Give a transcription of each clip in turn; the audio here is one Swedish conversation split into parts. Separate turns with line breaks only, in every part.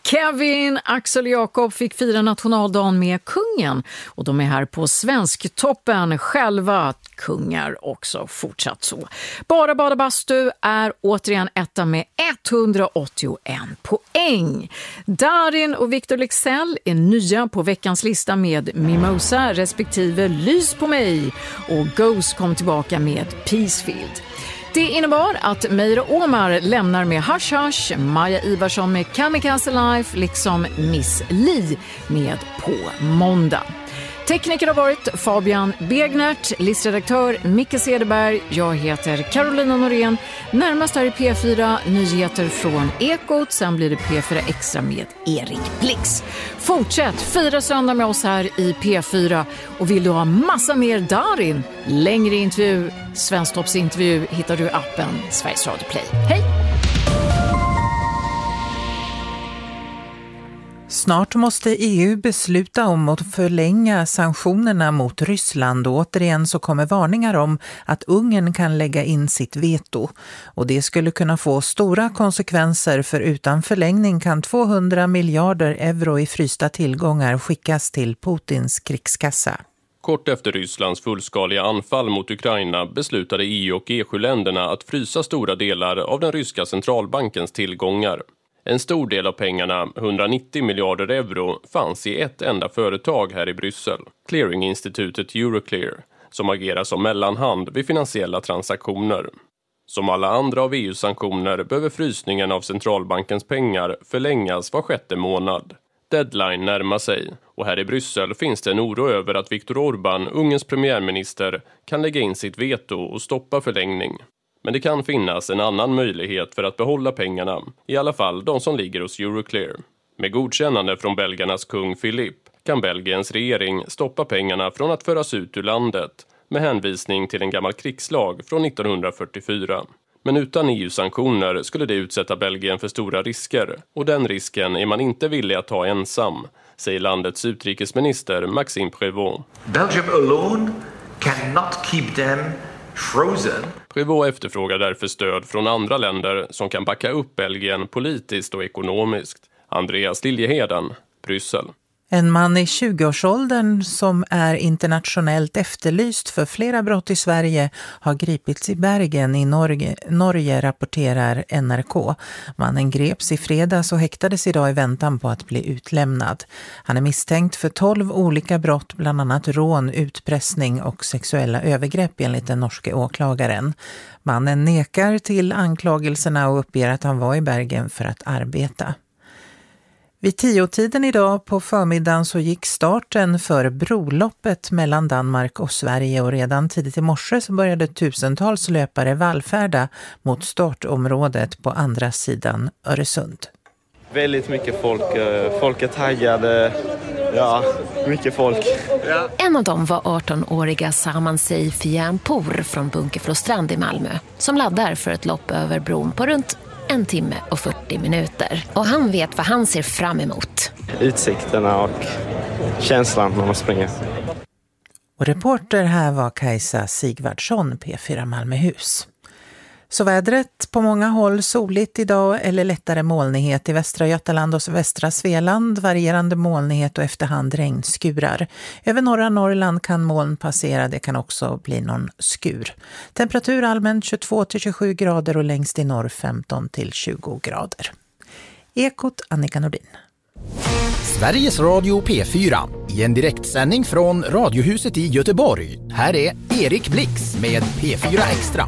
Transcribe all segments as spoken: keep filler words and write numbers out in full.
Kevin, Axel och Jakob fick fira nationaldagen med kungen och de är här på Svensktoppen själva kungar också fortsatt så. Bara Bada Bastu är återigen etta med etthundraåttioen poäng. Darin och Victor Leksell är nya på veckans lista med Mimosa respektive Lys på mig och Ghost kom tillbaka med Peacefield. Det innebar att Meira Omar lämnar med Hush Hush, Maja Ivarsson med Kamikaze Life liksom Miss Li med På måndag. Tekniker har varit Fabian Begnert, listredaktör Micke Cederberg, jag heter Carolina Norén. Närmast här i P fyra, nyheter från Ekot, sen blir det P fyra Extra med Erik Blix. Fortsätt fira söndag med oss här i P fyra och vill du ha massa mer Darin, längre intervju, Svensktoppsintervju hittar du i appen Sveriges Radio Play. Hej!
Snart måste E U besluta om att förlänga sanktionerna mot Ryssland och återigen så kommer varningar om att Ungern kan lägga in sitt veto. Och det skulle kunna få stora konsekvenser för utan förlängning kan tvåhundra miljarder euro i frysta tillgångar skickas till Putins krigskassa.
Kort efter Rysslands fullskaliga anfall mot Ukraina beslutade E U och E sju-länderna att frysa stora delar av den ryska centralbankens tillgångar. En stor del av pengarna, hundranittio miljarder euro, fanns i ett enda företag här i Bryssel, clearinginstitutet Euroclear, som agerar som mellanhand vid finansiella transaktioner. Som alla andra av E U-sanktioner behöver frysningen av centralbankens pengar förlängas var sjätte månad. Deadline närmar sig och här i Bryssel finns det en oro över att Viktor Orbán, Ungerns premiärminister, kan lägga in sitt veto och stoppa förlängning. Men det kan finnas en annan möjlighet för att behålla pengarna, i alla fall de som ligger hos Euroclear. Med godkännande från belgarnas kung Philip kan Belgiens regering stoppa pengarna från att föras ut ur landet med hänvisning till en gammal krigslag från nittonhundrafyrtiofyra. Men utan E U-sanktioner skulle det utsätta Belgien för stora risker och den risken är man inte villig att ta ensam, säger landets utrikesminister Maxime Prévost.
Belgium alone cannot keep them frozen.
Prévost efterfrågar därför stöd från andra länder som kan backa upp Belgien politiskt och ekonomiskt. Andreas Liljeheden, Bryssel.
En man i tjugoårsåldern som är internationellt efterlyst för flera brott i Sverige har gripits i Bergen i Norge, Norge rapporterar N R K. Mannen greps i fredags och häktades idag i väntan på att bli utlämnad. Han är misstänkt för tolv olika brott, bland annat rån, utpressning och sexuella övergrepp enligt den norske åklagaren. Mannen nekar till anklagelserna och uppger att han var i Bergen för att arbeta. Vid tiotiden idag på förmiddagen så gick starten för broloppet mellan Danmark och Sverige och redan tidigt i morse så började tusentals löpare vallfärda mot startområdet på andra sidan Öresund.
Väldigt mycket folk, folk är taggade, ja, mycket folk. Ja.
En av dem var arton-åriga Saman Seif Järnpour från Bunkeflostrand i Malmö som laddar för ett lopp över bron på runt en timme och fyrtio minuter. Och han vet vad han ser fram emot.
Utsikterna och känslan när man springer.
Och reporter här var Kajsa Sigvardsson, P fyra Malmöhus. Så vädret på många håll soligt idag eller lättare molnighet i västra Götaland och västra Svealand, varierande molnighet och efterhand regnskurar. Över norra Norrland kan moln passera, det kan också bli någon skur. Temperatur allmänt tjugotvå till tjugosju grader och längst i norr femton till tjugo grader. Ekot, Annika Nordin.
Sveriges Radio P fyra i en direktsändning från Radiohuset i Göteborg. Här är Erik Blix med P fyra Extra.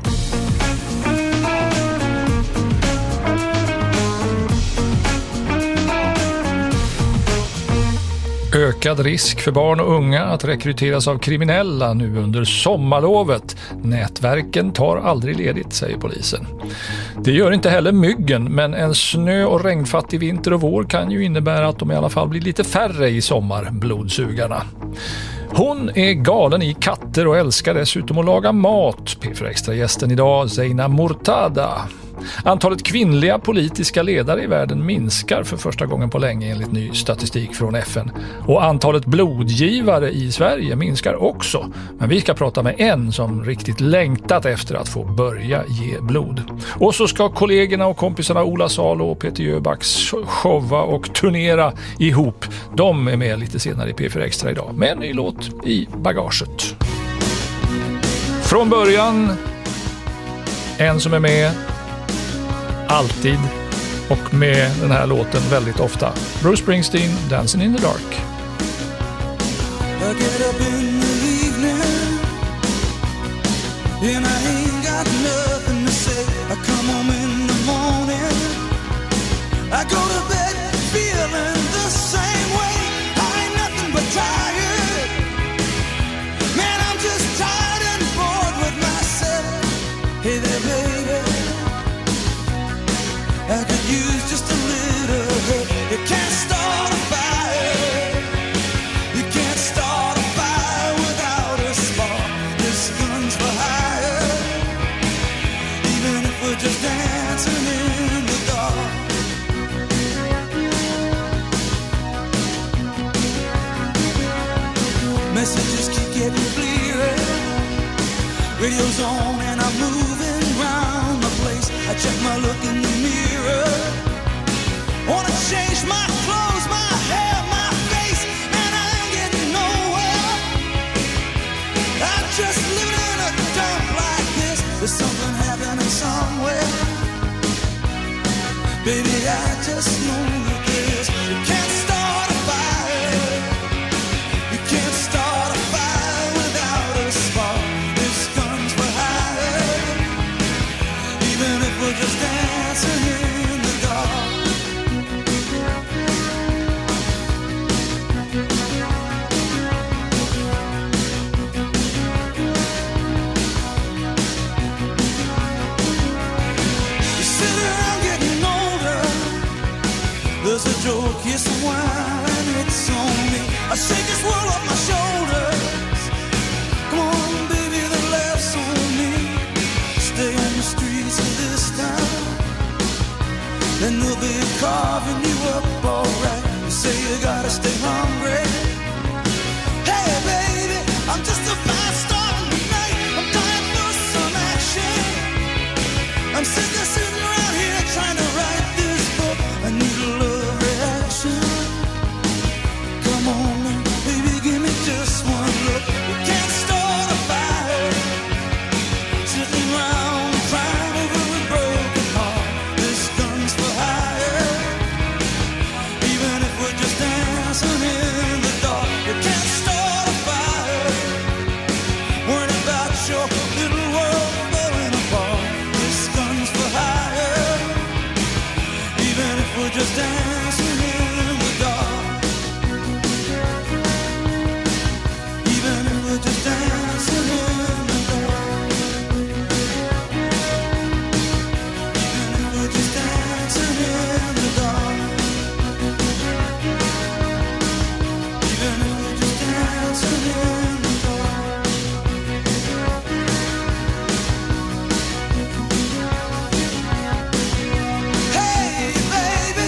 Ökad risk för barn och unga att rekryteras av kriminella nu under sommarlovet. Nätverken tar aldrig ledigt, säger polisen. Det gör inte heller myggen, men en snö- och regnfattig vinter och vår kan ju innebära att de i alla fall blir lite färre i sommar, blodsugarna. Hon är galen i katter och älskar dessutom att laga mat. P fyra Extra-gästen idag, Zeina Mortada. Antalet kvinnliga politiska ledare i världen minskar för första gången på länge enligt ny statistik från F N. Och antalet blodgivare i Sverige minskar också. Men vi ska prata med en som riktigt längtat efter att få börja ge blod. Och så ska kollegorna och kompisarna Ola Salo och Peter Jöbacks showa och turnera ihop. De är med lite senare i P fyra Extra idag med en ny låt i bagaget. Från början, en som är med alltid och med den här låten väldigt ofta. Bruce Springsteen, Dancing in the Dark.
I get up in the evening and I ain't got nothing to say. I come home in the morning, I go to bed feeling the same way. I ain't nothing but tired, man, I'm just tired and bored with myself. Hey there baby, I could use just a little help. You can't start a fire, you can't start a fire without a spark. This gun's for hire, even if we're just dancing in the dark. Messages keep getting clearer, radio's on and I'm moving around the place. I check my look in the mirror, wanna change my clothes, my hair, my face, and I ain't getting nowhere. I'm just living in a dump like this. There's something happening somewhere, baby, I just know that this. You can't start a fire, you can't start a fire without a spark. This gun's for hire, even if we're just dancing in the dark. You sit around getting older, there's a joke, yes, a while, and it's on me. I shake this world off my shoulders. Come on, baby, the laughs on me. Stay on the streets of this town, and they'll be carving you up alright. You say you gotta stay hungry. Hey, baby, I'm just a fast star tonight. I'm dying for some action. I'm sitting, sitting around here trying to write this book. I need a love reaction. Come on, man, baby, give me just one look. You can't start a fire, sitting around crying over a broken heart. This gun's for hire, even if we're just dancing in the dark. You can't start a fire, worrying about your little world falling apart. This gun's for hire, even if we're just dancing in the dark. Even if we're just dancing in the dark. Even if we're just dancing in the dark. Even if we're just dancing in the dark. Hey, baby.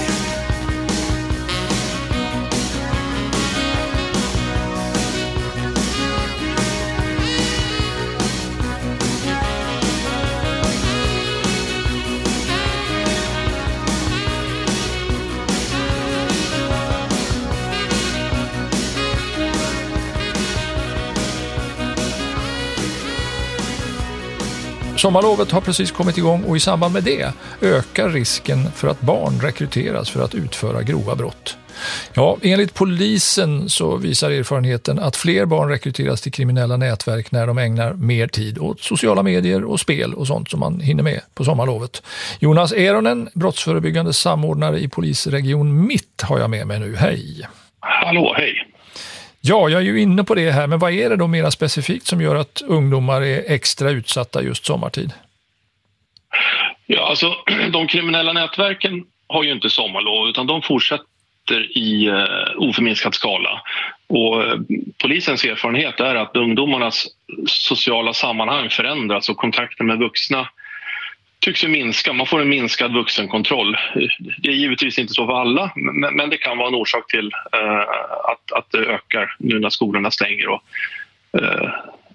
Sommarlovet har precis kommit igång och i samband med det ökar risken för att barn rekryteras för att utföra grova brott. Ja, enligt polisen så visar erfarenheten att fler barn rekryteras till kriminella nätverk när de ägnar mer tid åt sociala medier och spel och sånt som man hinner med på sommarlovet. Jonas Eronen, brottsförebyggande samordnare i polisregion Mitt har jag med mig nu. Hej!
Hallå, hej!
Ja, jag är ju inne på det här, men vad är det då mer specifikt som gör att ungdomar är extra utsatta just sommartid?
Ja, alltså de kriminella nätverken har ju inte sommarlov utan de fortsätter i uh, oförminskad skala. Och uh, polisens erfarenhet är att ungdomarnas sociala sammanhang förändras och kontakten med vuxna tycks ju minska. Man får en minskad vuxenkontroll. Det är givetvis inte så för alla, men, men det kan vara en orsak till eh, att, att det ökar nu när skolorna stänger. Och, eh,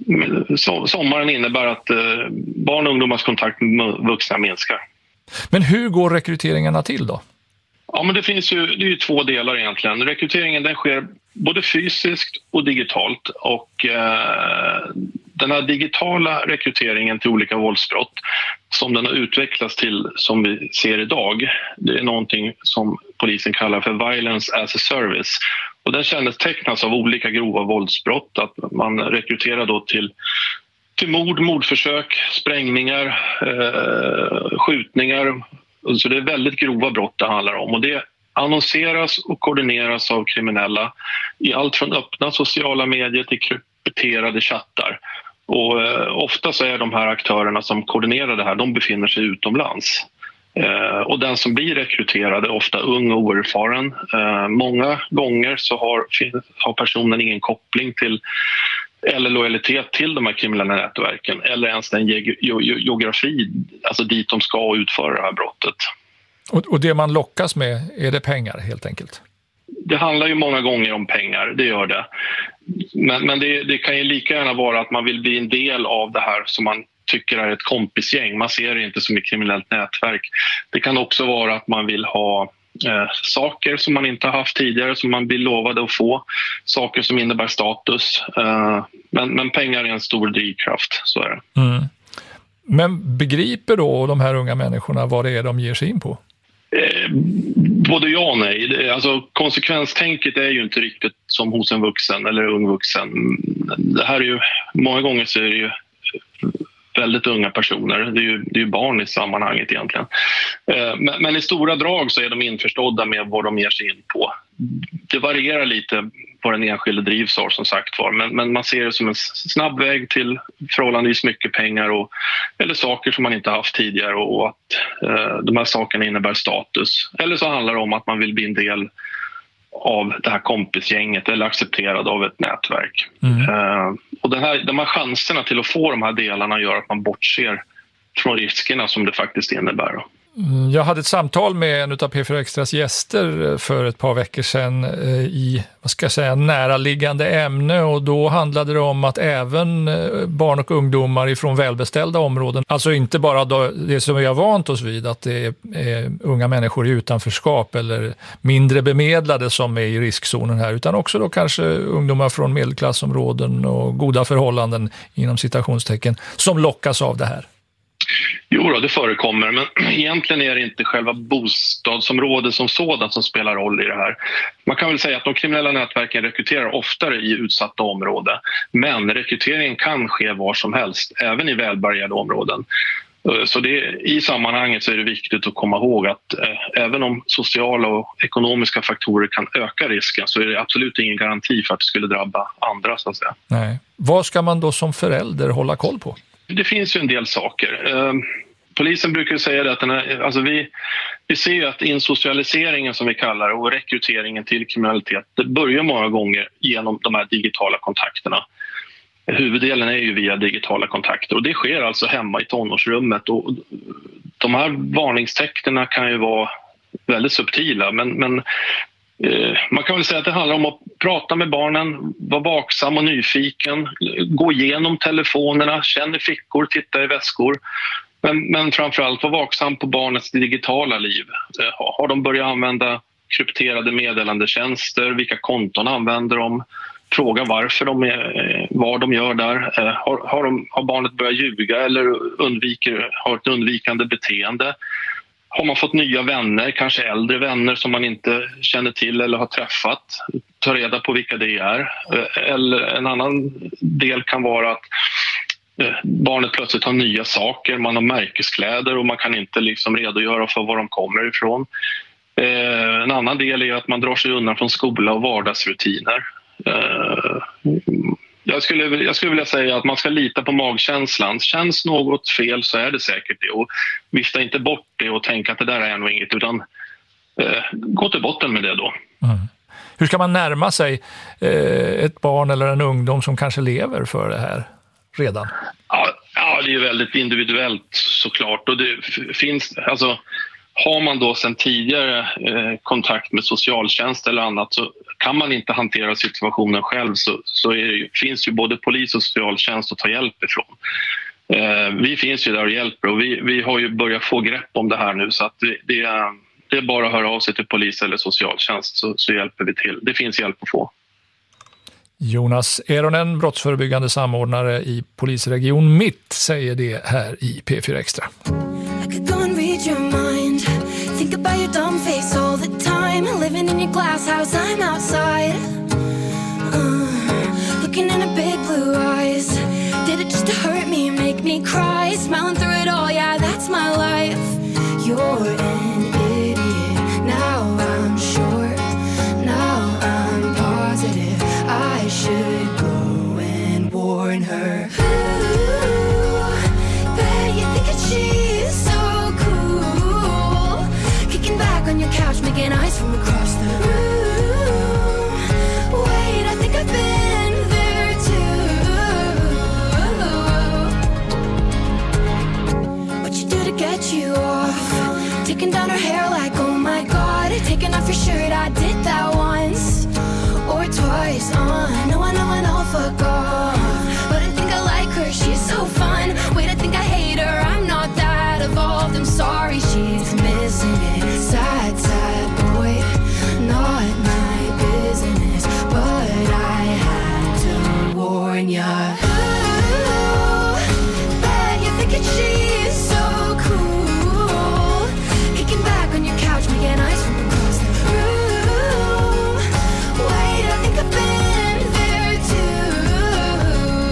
så, sommaren innebär att eh, barn och ungdomars kontakt med vuxna minskar.
Men hur går rekryteringarna till då?
Ja, men det finns ju, det är ju två delar egentligen. Rekryteringen den sker både fysiskt och digitalt. Och eh, den här digitala rekryteringen till olika våldsbrott som den har utvecklats till som vi ser idag, det är någonting som polisen kallar för violence as a service. Och den kännetecknas av olika grova våldsbrott. Att man rekryterar då till, till mord, mordförsök, sprängningar, eh, skjutningar. Så det är väldigt grova brott det handlar om. Och det annonseras och koordineras av kriminella i allt från öppna sociala medier till krypterade chattar. Och eh, ofta så är de här aktörerna som koordinerar det här, de befinner sig utomlands. Eh, och den som blir rekryterad är ofta ung och oerfaren. Eh, många gånger så har, har personen ingen koppling till eller lojalitet till de här kriminella nätverken eller ens den ge- ge- geografi, alltså dit de ska utföra det här brottet.
Och, och det man lockas med, är det pengar helt enkelt?
Det handlar ju många gånger om pengar, det gör det. Men, men det, det kan ju lika gärna vara att man vill bli en del av det här som man tycker är ett kompisgäng. Man ser det inte som ett kriminellt nätverk. Det kan också vara att man vill ha eh, saker som man inte har haft tidigare som man blir lovade att få. Saker som innebär status. Eh, men, men pengar är en stor drivkraft, så är det.
Mm. Men begriper då de här unga människorna vad det är de ger sig in på?
Eh, både ja och nej. Det, alltså, konsekvenstänket är ju inte riktigt som hos en vuxen eller ung vuxen. Det här är ju, många gånger så är det ju väldigt unga personer. Det är ju, det är ju barn i sammanhanget egentligen. Eh, men, men i stora drag så är de införstådda med vad de ger sig in på. Det varierar lite vad den enskilde drivs av, som sagt var. Men, men man ser det som en snabb väg till förhållandevis mycket pengar och, eller saker som man inte haft tidigare och, och att eh, de här sakerna innebär status. Eller så handlar det om att man vill bli en del av det här kompisgänget eller accepterad av ett nätverk. Mm. Eh, och den här, de här chanserna till att få de här delarna gör att man bortser från riskerna som det faktiskt innebär då.
Jag hade ett samtal med en av P fyra Extras gäster för ett par veckor sedan i, vad ska jag säga, näraliggande ämne, och då handlade det om att även barn och ungdomar ifrån välbeställda områden, alltså inte bara det som vi har vant oss vid, att det är unga människor i utanförskap eller mindre bemedlade som är i riskzonen här, utan också då kanske ungdomar från medelklassområden och goda förhållanden inom citationstecken som lockas av det här.
Jo då, det förekommer, men egentligen är det inte själva bostadsområdet som sådant som spelar roll i det här. Man kan väl säga att de kriminella nätverken rekryterar oftare i utsatta områden, men rekryteringen kan ske var som helst, även i välbärgade områden. Så det, i sammanhanget så är det viktigt att komma ihåg att eh, även om sociala och ekonomiska faktorer kan öka risken, så är det absolut ingen garanti för att det skulle drabba andra, så att säga.
Nej. Vad ska man då som förälder hålla koll på?
Det finns ju en del saker. Eh, polisen brukar säga det att den här, alltså vi, vi ser ju att insocialiseringen som vi kallar det och rekryteringen till kriminalitet, det börjar många gånger genom de här digitala kontakterna. Huvuddelen är ju via digitala kontakter och det sker alltså hemma i tonårsrummet, och de här varningstecknen kan ju vara väldigt subtila, men, men eh, man kan väl säga att det handlar om att prata med barnen, vara vaksam och nyfiken, gå igenom telefonerna, känna i fickor, titta i väskor, men, men framförallt vara vaksam på barnets digitala liv. Eh, har de börjat använda krypterade meddelandetjänster, vilka konton använder de? Fråga varför de är, vad de gör där. Har, har, de, har barnet börjat ljuga eller undviker, har ett undvikande beteende? Har man fått nya vänner, kanske äldre vänner som man inte känner till eller har träffat? Ta reda på vilka det är. Eller en annan del kan vara att barnet plötsligt har nya saker. Man har märkeskläder och man kan inte liksom redogöra för var de kommer ifrån. En annan del är att man drar sig undan från skola och vardagsrutiner. Jag skulle, jag skulle vilja säga att man ska lita på magkänslan. Känns något fel så är det säkert det, och vifta inte bort det och tänka att det där är nog inget, utan eh, gå till botten med det då.
Mm. Hur ska man närma sig eh, ett barn eller en ungdom som kanske lever för det här redan?
Ja, ja, Ja, det är ju väldigt individuellt såklart. Och det finns, alltså, har man då sedan tidigare eh, kontakt med socialtjänst eller annat, så kan man inte hantera situationen själv, så, så är det, finns ju både polis och socialtjänst att ta hjälp ifrån. Eh, vi finns ju där och hjälper, och vi, vi har ju börjat få grepp om det här nu, så att det, det, är, det är bara att höra av sig till polis eller socialtjänst, så, så hjälper vi till. Det finns hjälp att få.
Jonas Eronen, brottsförebyggande samordnare i polisregion Mitt, säger det här i P fyra Extra.
I could go and read your mind. Think about your dumb face all the time. Living in your glass house, I'm outside. Uh, looking in her big blue eyes. Did it just to hurt me, make me cry? Smiling through it all, yeah, that's my life. You're an idiot. Now I'm sure. Now I'm positive. I should go and warn her. Ooh, bet you think that she's so cool. Kicking back on your couch, making eyes from across the room. Wait, I think I've been there too. What you do to get you off? Taking down her hair like, oh my god. Taking off your shirt, I did that once or twice. Uh, no, I know, I know, fuck off. But I think I like her, she's so fun. Wait, I think I hate her, I'm not that evolved. I'm sorry, she's missing it. Sad, sad boy, not my business. But I had to warn ya. Ooh, bet you think she's so cool. Kicking back on your couch, making eyes from across the room. Wait, I think I've been there too.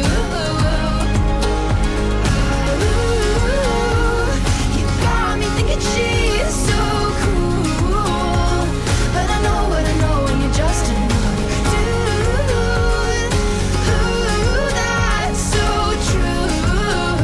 Ooh, you got me thinking she's so cool. But I know what I know, and you're just another dude. Ooh, that's so true.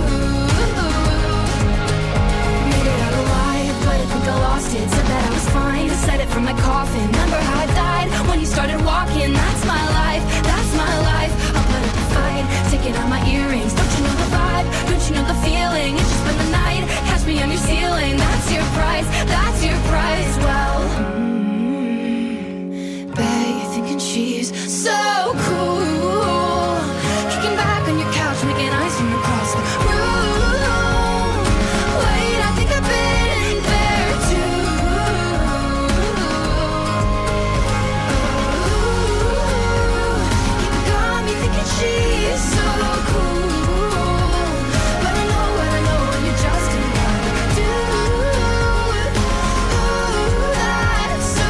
Made it out alive, but I think I lost it. Said that I was fine, said it from my coffin. Remember how I died when you started walking? That's my life, that's my life. I'll put up a fight, taking out my earrings. Don't you know the vibe? Don't you know the feeling? It's just been the night, catch me on your ceiling. That's your price, that's your price. Well, mm, bet you're thinking she's so cool. Kicking back on your couch, making eyes from across the room. Wait, I think I've been there too. You got me thinking she's so cool. But I know what I know, and you're just another dude. Ooh, that's so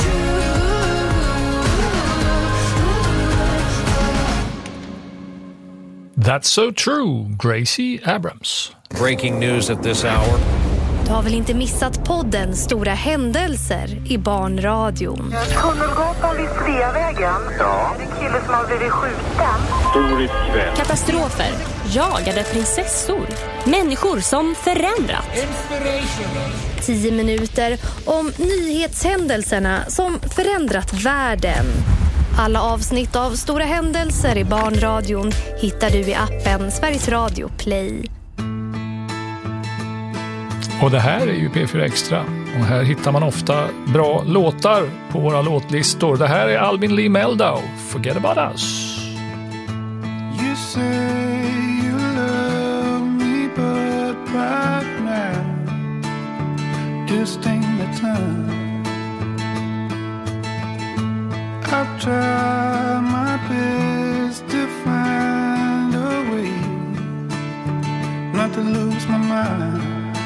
true.
That's so true, Gracie Abrams.
Breaking news at this hour.
Du har väl inte missat podden Stora händelser i Barnradion?
Tunnelgatan vid Sveavägen. Ja. Det är en kille som har blivit skjuten.
Stor ikväll.
Katastrofer, jagade prinsessor, människor som förändrat.
Tio minuter om nyhetshändelserna som förändrat världen. Alla avsnitt av Stora händelser i Barnradion hittar du i appen Sveriges Radio Play.
Och det här är ju P fyra Extra. Och här hittar man ofta bra låtar på våra låtlistor. Det här är Albin Lee Meldau, Forget About Us.
You say you love me, but right now just ain't the time. I've tried my best to find a way not to lose my mind.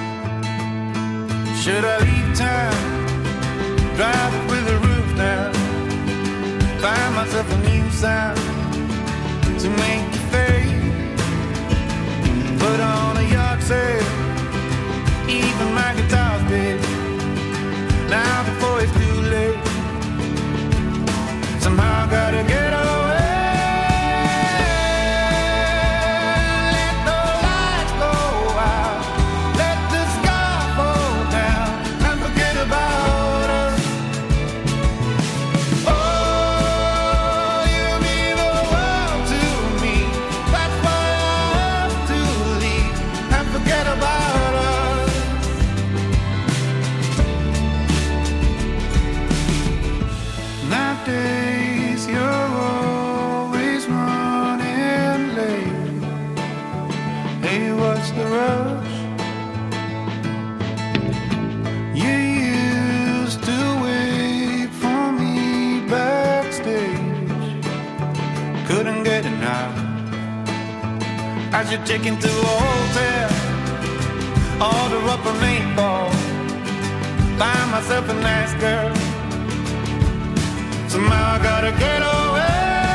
Should I leave town, drive it with the roof down, find myself a new sound to make it fade, put on a yard sale, even my guitar's big, now before it's too late, somehow I gotta get away. Oh, you mean the world to me. days you're always running late. Hey, what's the rush? You used to wait for me backstage. Couldn't get enough. I should check into a hotel, order up a meatball, find myself a nice girl. Somehow I gotta get away.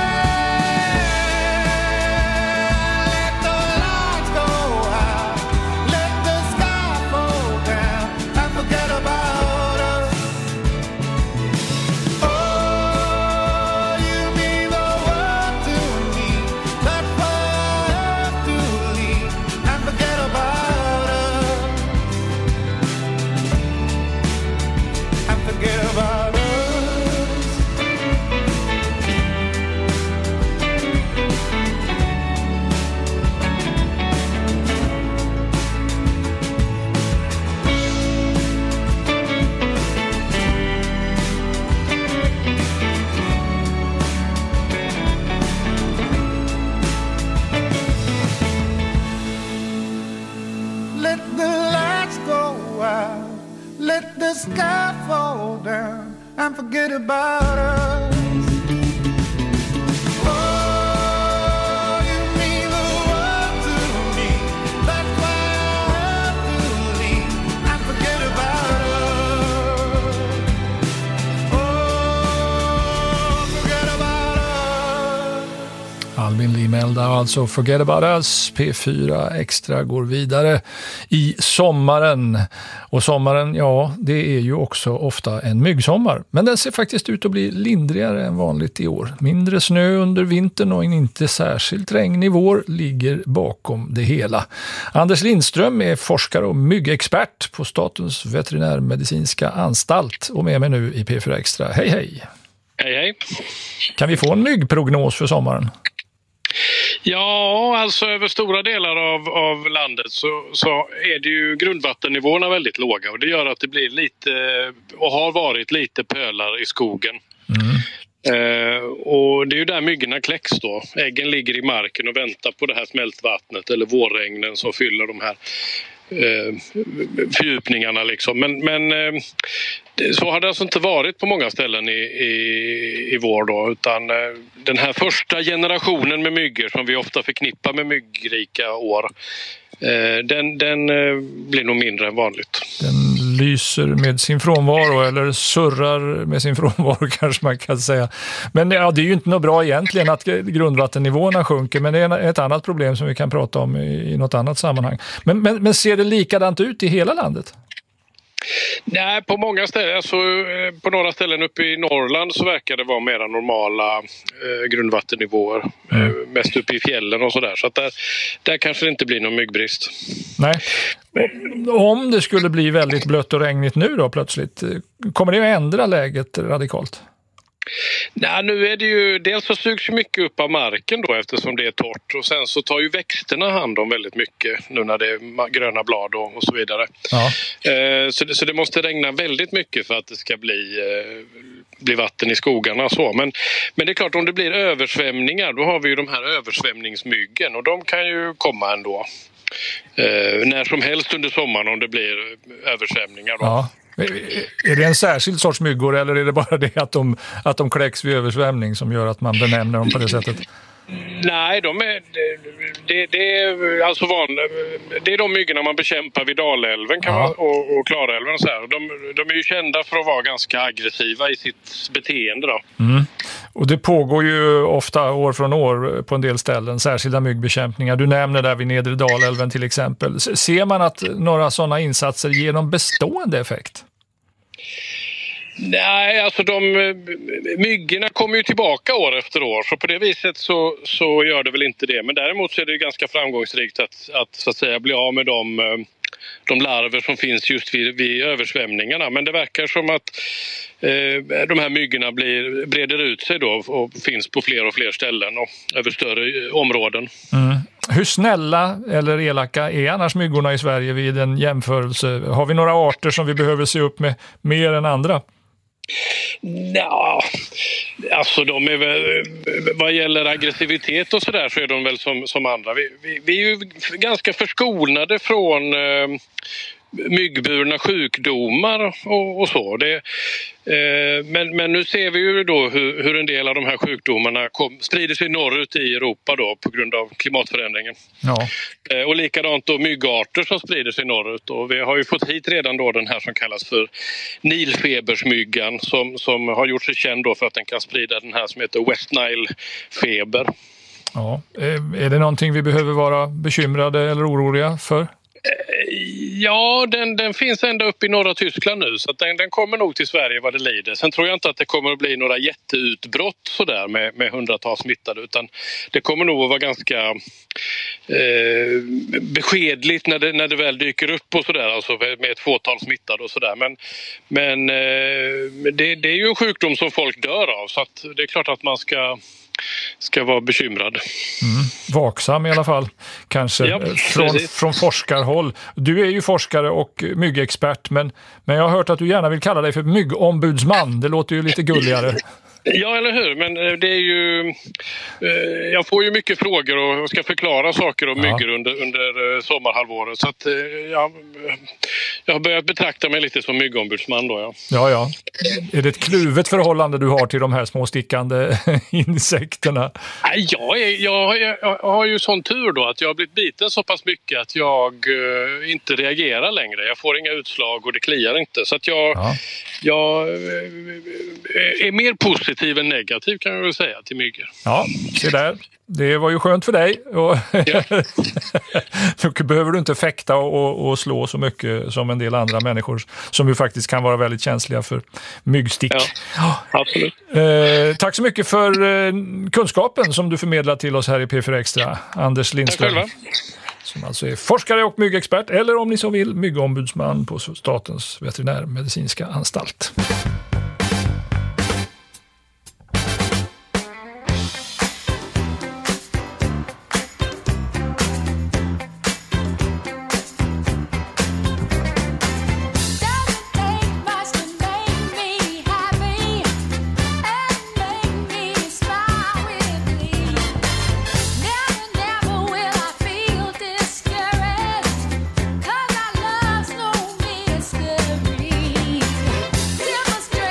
Let the lights go out, let the sky fall down, and forget about us. Oh, you mean the world to me. That's why I have to leave and forget about us. And forget about us. Let the lights go out, let the sky fall down, and forget about us. Oh, you mean the world to me. That's why I have to leave and forget about us. Oh, forget about us.
Albin Limelda, alltså Forget About Us. P fyra Extra går vidare i sommaren. Och sommaren, ja, det är ju också ofta en myggsommar. Men den ser faktiskt ut att bli lindrigare än vanligt i år. Mindre snö under vintern och en inte särskilt regnig vår ligger bakom det hela. Anders Lindström är forskare och myggexpert på Statens veterinärmedicinska anstalt och med mig nu i P fyra Extra. Hej hej!
Hej hej!
Kan vi få en myggprognos för sommaren?
Ja, alltså över stora delar av, av landet så, så är det ju grundvattennivåerna väldigt låga och det gör att det blir lite och har varit lite pölar i skogen.
Mm.
Eh, och det är ju där myggorna kläcks då. Äggen ligger i marken och väntar på det här smältvattnet eller vårregnen som fyller de här eh, fördjupningarna liksom. Men, men eh, så har det alltså inte varit på många ställen i, i, i vår då, utan eh, den här första generationen med myggor som vi ofta förknippar med myggrika år, eh, den, den eh, blir nog mindre än vanligt.
Den lyser med sin frånvaro eller surrar med sin frånvaro kanske man kan säga. Men ja, det är ju inte något bra egentligen att grundvattennivåerna sjunker, men det är ett annat problem som vi kan prata om i, i något annat sammanhang. Men, men, men ser det likadant ut i hela landet?
Nej, på många ställen, alltså, på några ställen uppe i Norrland så verkar det vara mera normala eh, grundvattennivåer. Mm. Eh, mest uppe i fjällen och sådär. Så att där, där kanske det inte blir någon myggbrist.
Nej. Om det skulle bli väldigt blött och regnigt nu då plötsligt, kommer det att ändra läget radikalt?
Nej, nu är det ju, dels så sugs ju mycket upp av marken då eftersom det är torrt och sen så tar ju växterna hand om väldigt mycket nu när det är gröna blad och, och så vidare.
Ja.
Eh, så, det, så det måste regna väldigt mycket för att det ska bli, eh, bli vatten i skogarna och så. Men, men det är klart, om det blir översvämningar då har vi ju de här översvämningsmyggen och de kan ju komma ändå. Eh, när som helst under sommaren om det blir översvämningar då.
Ja. Är det en särskild sorts myggor eller är det bara det att de, att de kläcks vid översvämning som gör att man benämner dem på det sättet?
Nej, de är, det, det, är alltså van, det är de myggorna man bekämpar vid Dalälven kan
ja.
man, och, och Klarälven och så här. De, de är ju kända för att vara ganska aggressiva i sitt beteende då.
Mm. Och det pågår ju ofta år från år på en del ställen, särskilda myggbekämpningar. Du nämner där vid Nedre Dalälven till exempel. Ser man att några sådana insatser ger någon bestående effekt?
Nej, alltså de myggorna kommer ju tillbaka år efter år så på det viset så, så gör det väl inte det. Men däremot så är det ganska framgångsrikt att, att, så att säga, bli av med de, de larver som finns just vid, vid översvämningarna. Men det verkar som att eh, de här myggorna blir, breder ut sig då och finns på fler och fler ställen och över större områden.
Mm. Hur snälla eller elaka är annars myggorna i Sverige vid en jämförelse? Har vi några arter som vi behöver se upp med mer än andra?
Ja, alltså de är väl, vad gäller aggressivitet och sådär så är de väl som, som andra. Vi, vi, vi är ju ganska förskonade från eh, myggburna sjukdomar och, och så. Det, eh, men, men nu ser vi ju då hur, hur en del av de här sjukdomarna kom, sprider sig norrut i Europa då på grund av klimatförändringen.
Ja.
Eh, och likadant då myggarter som sprider sig norrut. Och vi har ju fått hit redan då den här som kallas för Nilfebersmyggan som, som har gjort sig känd då för att den kan sprida den här som heter West Nile-feber.
Ja. Är det någonting vi behöver vara bekymrade eller oroliga för?
Ja, den, den finns ända upp i norra Tyskland nu så att den, den kommer nog till Sverige vad det lider. Sen tror jag inte att det kommer att bli några jätteutbrott sådär med, med hundratals smittade utan det kommer nog att vara ganska eh, beskedligt när det, när det väl dyker upp och sådär, alltså med ett fåtal smittade och sådär. Men, men eh, det, det är ju en sjukdom som folk dör av så att det är klart att man ska ska vara bekymrad.
Mm, vaksam i alla fall, kanske
ja,
från, från forskarhåll. Du är ju forskare och myggexpert, men, men jag har hört att du gärna vill kalla dig för myggombudsman. Det låter ju lite gulligare.
Ja, eller hur? Men det är ju... Eh, jag får ju mycket frågor och ska förklara saker om ja. myggor under, under eh, sommarhalvåret. Så att eh, jag, jag har börjat betrakta mig lite som myggombudsman då, ja.
Ja, ja. Är det ett kluvet förhållande du har till de här små stickande insekterna?
Jag, är, jag, jag, jag har ju sån tur då att jag har blivit biten så pass mycket att jag eh, inte reagerar längre. Jag får inga utslag och det kliar inte. Så att jag, ja. jag eh, är mer positiv än negativ kan jag väl säga till myggor.
Ja, se där. Det var ju skönt för dig. Och ja. Då behöver du inte fäkta och, och slå så mycket som en del andra människor som ju faktiskt kan vara väldigt känsliga för myggstick.
Ja, absolut.
Eh, tack så mycket för eh, kunskapen som du förmedlar till oss här i P fyra Extra. Anders Lindström.
Tack själva.
Som alltså är forskare och myggexpert eller om ni så vill myggombudsman på Statens veterinärmedicinska anstalt.
Demonstrate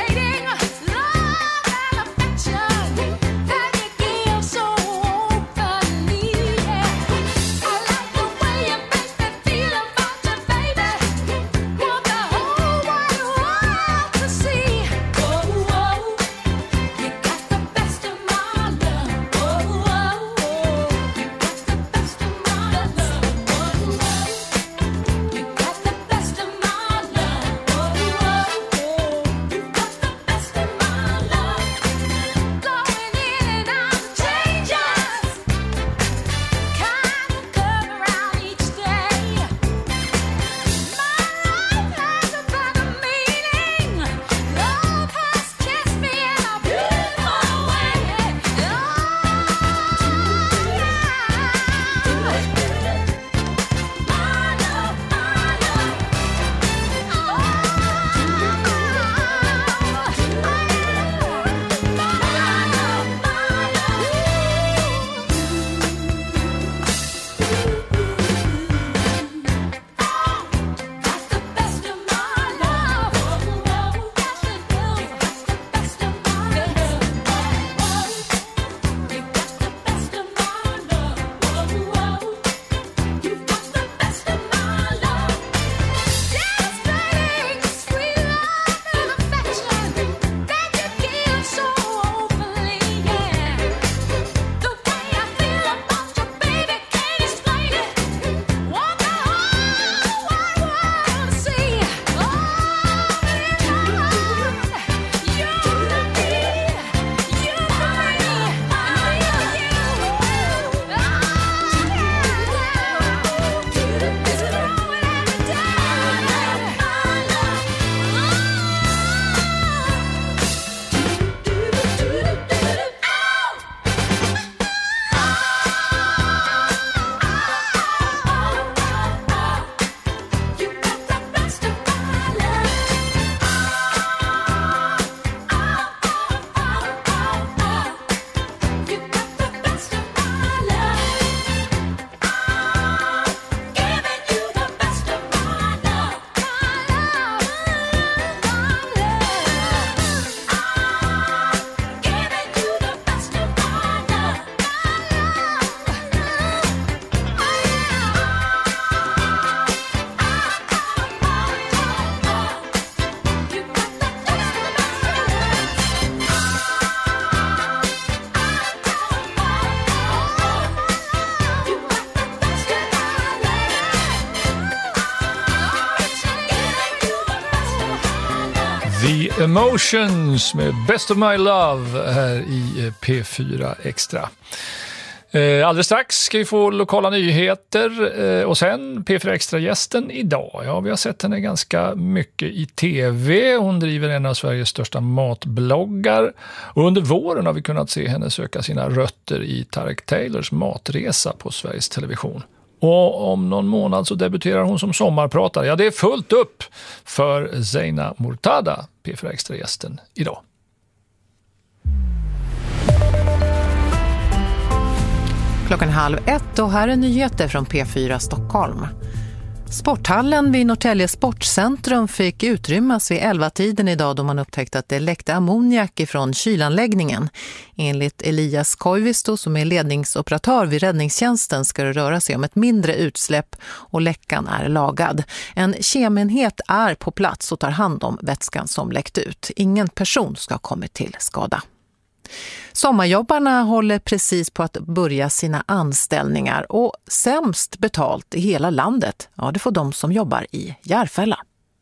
Emotions med Best of My Love här i P fyra Extra. Alldeles strax ska vi få lokala nyheter och sen P fyra Extra-gästen idag. Ja, vi har sett henne ganska mycket i tv. Hon driver en av Sveriges största matbloggar. Och under våren har vi kunnat se henne söka sina rötter i Tarek Taylors matresa på Sveriges Television. Och om någon månad så debuterar hon som sommarpratare. Ja, det är fullt upp för Zeina Mortada, P fyra Extra-gästen idag.
Klockan halv ett och här är nyheter från P fyra Stockholm. Sporthallen vid Norrtälje Sportcentrum fick utrymmas vid elva-tiden idag då man upptäckte att det läckte ammoniak ifrån kylanläggningen. Enligt Elias Koivisto som är ledningsoperatör vid räddningstjänsten ska det röra sig om ett mindre utsläpp och läckan är lagad. En kemenhet är på plats och tar hand om vätskan som läckt ut. Ingen person ska ha kommit till skada. Sommarjobbarna håller precis på att börja sina anställningar och sämst betalt i hela landet, ja det får de som jobbar i Järfälla.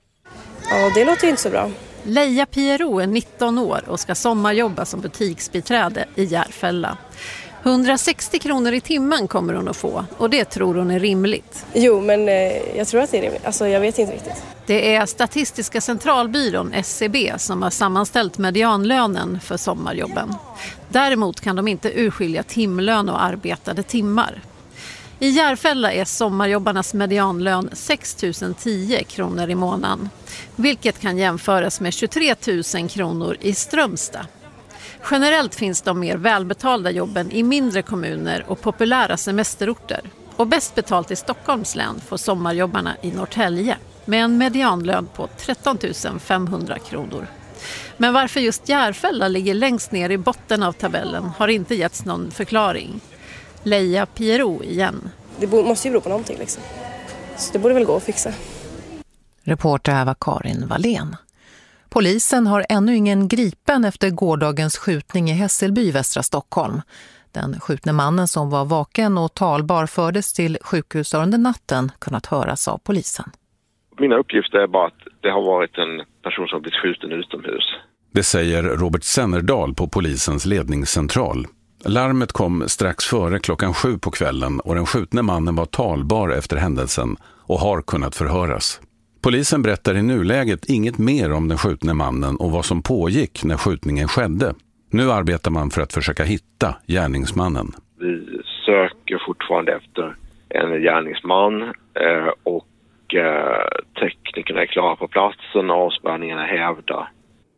Ja, det låter inte så bra.
Leia Piero är nitton år och ska sommarjobba som butiksbiträde i Järfälla. hundrasextio kronor i timmen kommer hon att få och det tror hon är rimligt.
Jo, men eh, jag tror att det är rimligt. Alltså jag vet inte riktigt.
Det är Statistiska centralbyrån S C B som har sammanställt medianlönen för sommarjobben. Däremot kan de inte urskilja timlön och arbetade timmar. I Järfälla är sommarjobbarnas medianlön sex tusen tio kronor i månaden, vilket kan jämföras med tjugotre tusen kronor i Strömstad. Generellt finns de mer välbetalda jobben i mindre kommuner och populära semesterorter. Och bäst betalt i Stockholms län får sommarjobbarna i Norrtälje med en medianlön på tretton tusen femhundra kronor. Men varför just Järfälla ligger längst ner i botten av tabellen har inte getts någon förklaring. Leia Piero igen.
Det måste ju bero på någonting liksom. Så det borde väl gå att fixa.
Reporter här var Karin Wallén. Polisen har ännu ingen gripen efter gårdagens skjutning i Hässelby, västra Stockholm. Den skjutne mannen som var vaken och talbar fördes till sjukhus under natten kunnat höras av polisen.
Mina uppgifter är bara att det har varit en person som blivit skjuten utomhus.
Det säger Robert Sennerdal på polisens ledningscentral. Larmet kom strax före klockan sju på kvällen och den skjutne mannen var talbar efter händelsen och har kunnat förhöras. Polisen berättar i nuläget inget mer om den skjutne mannen och vad som pågick när skjutningen skedde. Nu arbetar man för att försöka hitta gärningsmannen.
Vi söker fortfarande efter en gärningsman eh, och eh, teknikerna är klara på platsen och avspärrningarna är hävda.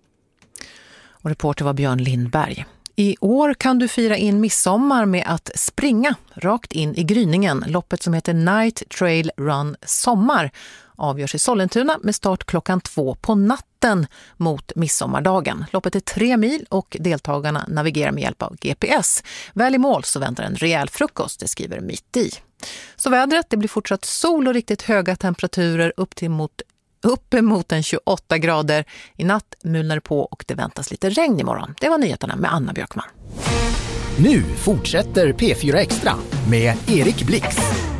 Och reporter var Björn Lindberg. I år kan du fira in midsommar med att springa rakt in i gryningen. Loppet som heter Night Trail Run Sommar avgörs i Sollentuna med start klockan två på natten mot midsommardagen. Loppet är tre mil och deltagarna navigerar med hjälp av G P S. Väl i mål så väntar en rejäl frukost, det skriver Mitt i. Så vädret, det blir fortsatt sol och riktigt höga temperaturer upp till mot uppemot en tjugoåtta grader. I natt mulnar det på och det väntas lite regn imorgon. Det var nyheterna med Anna Björkman.
Nu fortsätter P fyra Extra med Erik Blix.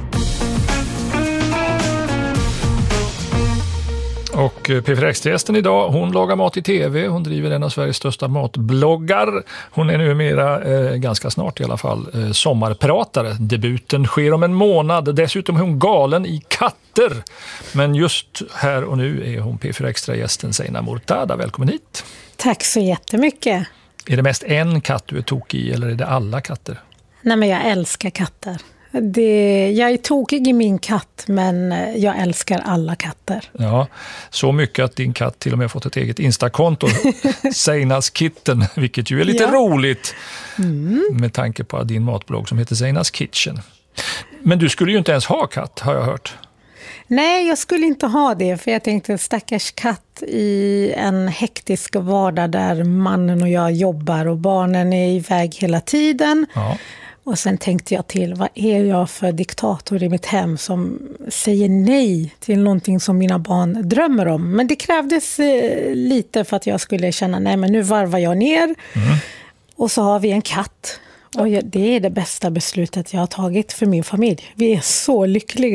Och P fyra Extra-gästen idag, hon lagar mat i tv, hon driver en av Sveriges största matbloggar. Hon är numera, eh, ganska snart i alla fall, eh, sommarpratare. Debuten sker om en månad, dessutom är hon galen i katter. Men just här och nu är hon P fyra Extra-gästen Zeina Mortada. Välkommen hit.
Tack så jättemycket.
Är det mest en katt du är tokig i eller är det alla katter?
Nej, men jag älskar katter. Det, jag är tokig i min katt, men jag älskar alla katter.
Ja, så mycket att din katt till och med fått ett eget Instakonto, Zeinas Kitten, vilket ju är lite ja. roligt mm. med tanke på din matblogg som heter Zeinas Kitchen. Men du skulle ju inte ens ha katt, har jag hört.
Nej, jag skulle inte ha det, för jag tänkte stackars katt i en hektisk vardag där mannen och jag jobbar och barnen är iväg hela tiden. Ja. Och sen tänkte jag till, vad är jag för diktator i mitt hem som säger nej till någonting som mina barn drömmer om. Men det krävdes eh, lite för att jag skulle känna, nej men nu varvar jag ner. Mm. Och så har vi en katt. Och det är det bästa beslutet jag har tagit för min familj. Vi är så lyckliga.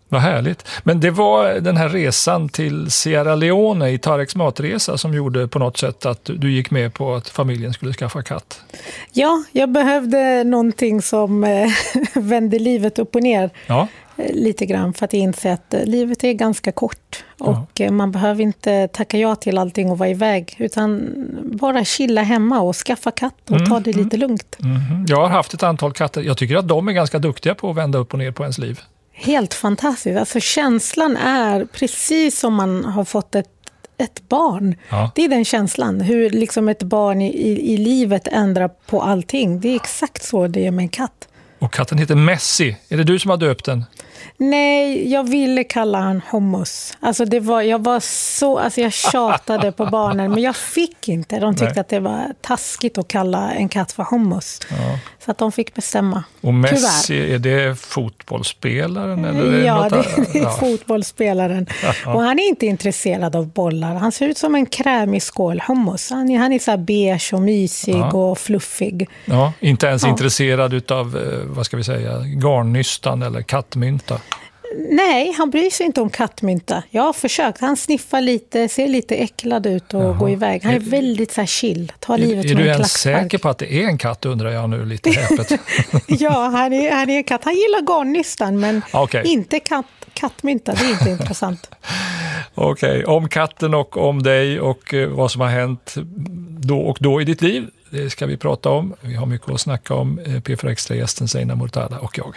Vad härligt. Men det var den här resan till Sierra Leone i Tareks matresa som gjorde på något sätt att du gick med på att familjen skulle skaffa katt.
Ja, jag behövde någonting som eh, vände livet upp och ner. Ja. Lite grann för att inse att livet är ganska kort och ja. man behöver inte tacka ja till allting och vara iväg utan bara chilla hemma och skaffa katt och mm, ta det lite mm. lugnt.
Mm. Jag har haft ett antal katter. Jag tycker att de är ganska duktiga på att vända upp och ner på ens liv.
Helt fantastiskt. Alltså känslan är precis som man har fått ett ett barn. Ja. Det är den känslan. Hur liksom ett barn i, i, i livet ändrar på allting. Det är exakt så det är med en katt.
Och katten heter Messi. Är det du som har döpt den?
Nej, jag ville kalla han Hummus. Alltså det var, jag var så, alltså jag tjatade på barnen, men jag fick inte. De tyckte Nej. att det var taskigt att kalla en katt för Hummus. Ja. Så att de fick bestämma.
Och Messi, tyvärr. Är det fotbollsspelaren? Eller är det
ja,
något
det, det är ja. fotbollsspelaren. Ja. Och han är inte intresserad av bollar. Han ser ut som en krämig skål Hummus. Han är, han är så här beige och mysig ja. och fluffig.
Ja, inte ens ja. intresserad utav, vad ska vi säga, garnnystan eller kattmynta.
Nej, han bryr sig inte om kattmynta. Jag har försökt. Han sniffar lite, ser lite äcklad ut och Jaha. går iväg. Han är väldigt så här chill. Tar livet
är
som
är
en
du
klackspark.
ens säker på att det är en katt, undrar jag nu lite häpet.
Ja, han är, han är en katt. Han gillar garnnystan, men okay. inte katt, kattmynta. Det är inte intressant.
Okej, okay. Om katten och om dig och vad som har hänt då och då i ditt liv, det ska vi prata om. Vi har mycket att snacka om. P fyra Extra-gästen Zeina Murtada och jag.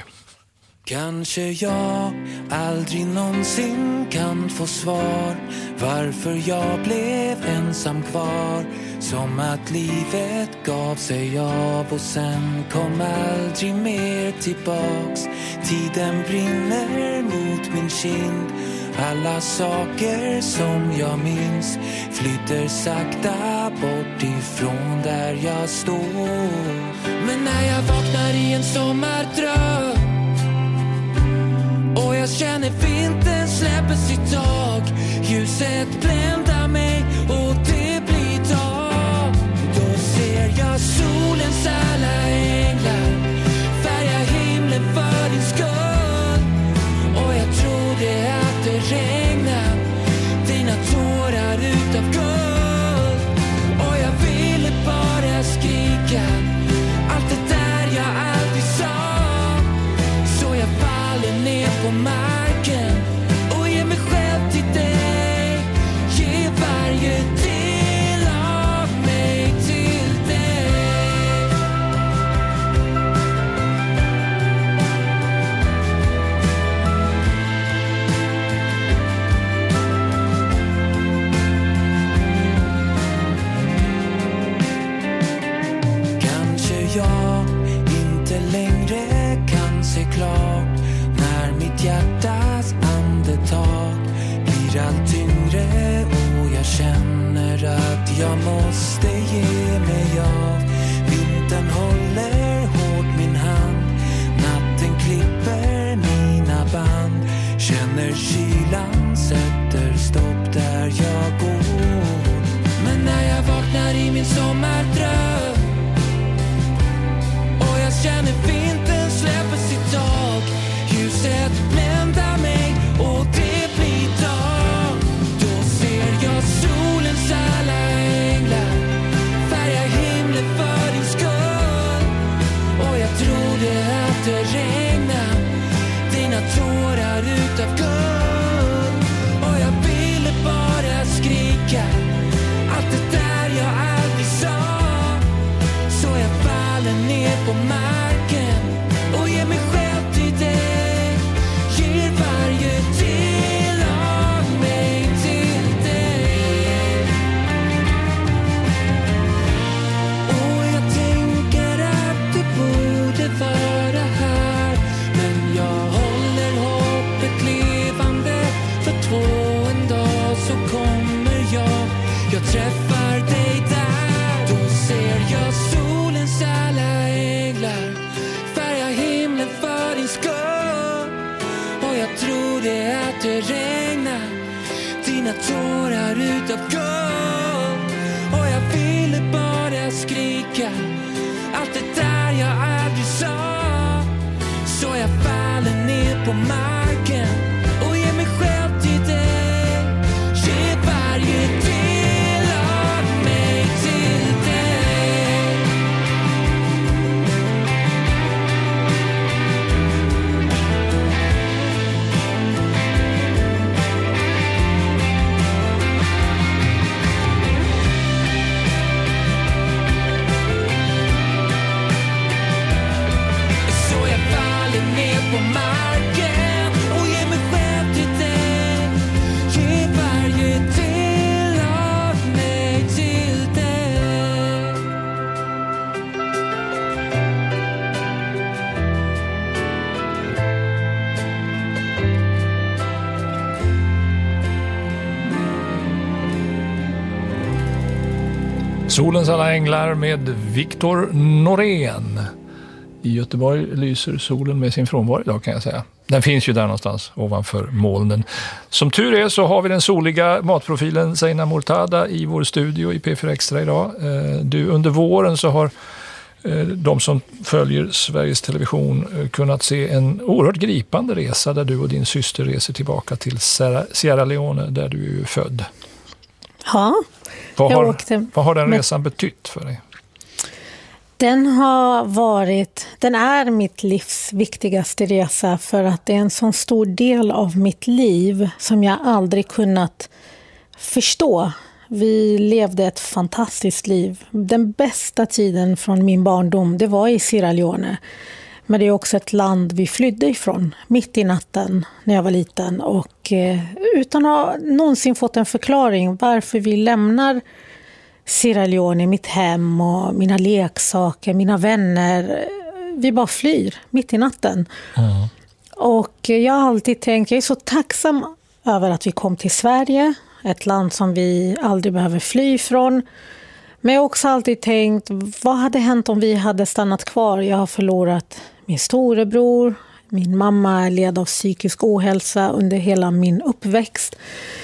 Kanske jag aldrig någonsin kan få svar varför jag blev ensam kvar. Som att livet gav sig av och sen kom aldrig mer tillbaks. Tiden brinner mot min kind. Alla saker som jag minns flyter sakta bort ifrån där jag står. Men när jag vaknar i en sommardröm och jag känner vintern släpper sitt tag, ljuset bländar mig och det blir dag. Då ser jag solens alla änglar färga himlen för din skull. Och jag trodde att det regnar dina tårar utav guld. Och jag ville bara skrika allt det där jag aldrig sa. Så jag faller ner på marken och ger mig själv till dig. Ge varje del av mig till dig. Kanske jag inte längre kan se klart när mitt hjärtas andetag blir allt tyngre och jag känner att jag måste ge mig av. Vintern håller hårt min hand, natten klipper mina band. Känner kylan sätter stopp där jag går. Men när jag vaknar i min sommardröm och jag känner vintern släpper sitt tag, ljuset bländar mig och det blir dag. Då ser jag solens alla änglar färga himlen för din skull. Och jag trodde att det regnar dina tårar utav guld. Och jag ville bara skrika allt det där jag aldrig sa. Så jag faller ner på marken och ger mig själv till dig. Ger varje del av mig till dig. Och jag tänker att du borde vara här, men jag håller hoppet levande. För två en dag så kommer jag, jag träffar dig där. Då ser jag solens alla änglar färga himlen för din skull. Och jag trodde att det regnar dina tårar utav guld. Och jag ville bara skrika allt det där jag aldrig sa. Så jag faller ner på marken
Solens alla änglar med Viktor Norén. I Göteborg lyser solen med sin frånvaro idag, kan jag säga. Den finns ju där någonstans ovanför molnen. Som tur är så har vi den soliga matprofilen Zeina Mortada i vår studio i P fyra Extra idag. Du, under våren så har de som följer Sveriges Television kunnat se en oerhört gripande resa där du och din syster reser tillbaka till Sierra Leone där du är född.
Ja,
vad
jag
har,
åkte.
Vad har den resan betytt för dig?
Den har varit, den är mitt livs viktigaste resa för att det är en sån stor del av mitt liv som jag aldrig kunnat förstå. Vi levde ett fantastiskt liv. Den bästa tiden från min barndom, det var i Sierra Leone. Men det är också ett land vi flydde ifrån mitt i natten när jag var liten. Och eh, utan att ha någonsin fått en förklaring varför vi lämnar Sierra Leone, mitt hem och mina leksaker, mina vänner. Vi bara flyr mitt i natten. Mm. Och jag har alltid tänkt, jag är så tacksam över att vi kom till Sverige. Ett land som vi aldrig behöver fly ifrån. Men jag har också alltid tänkt, vad hade hänt om vi hade stannat kvar? Jag har förlorat min storebror. Min mamma led av psykisk ohälsa under hela min uppväxt.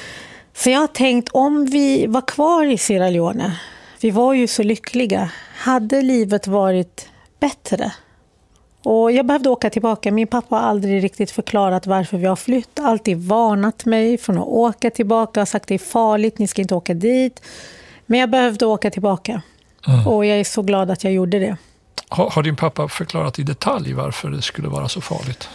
Så jag har tänkt, om vi var kvar i Sierra Leone, vi var ju så lyckliga, hade livet varit bättre? Och jag behövde åka tillbaka. Min pappa har aldrig riktigt förklarat varför vi har flytt. Alltid varnat mig från att åka tillbaka. Har sagt det är farligt, ni ska inte åka dit. Men jag behövde åka tillbaka. Mm. Och jag är så glad att jag gjorde det.
Har, har din pappa förklarat i detalj varför det skulle vara så farligt?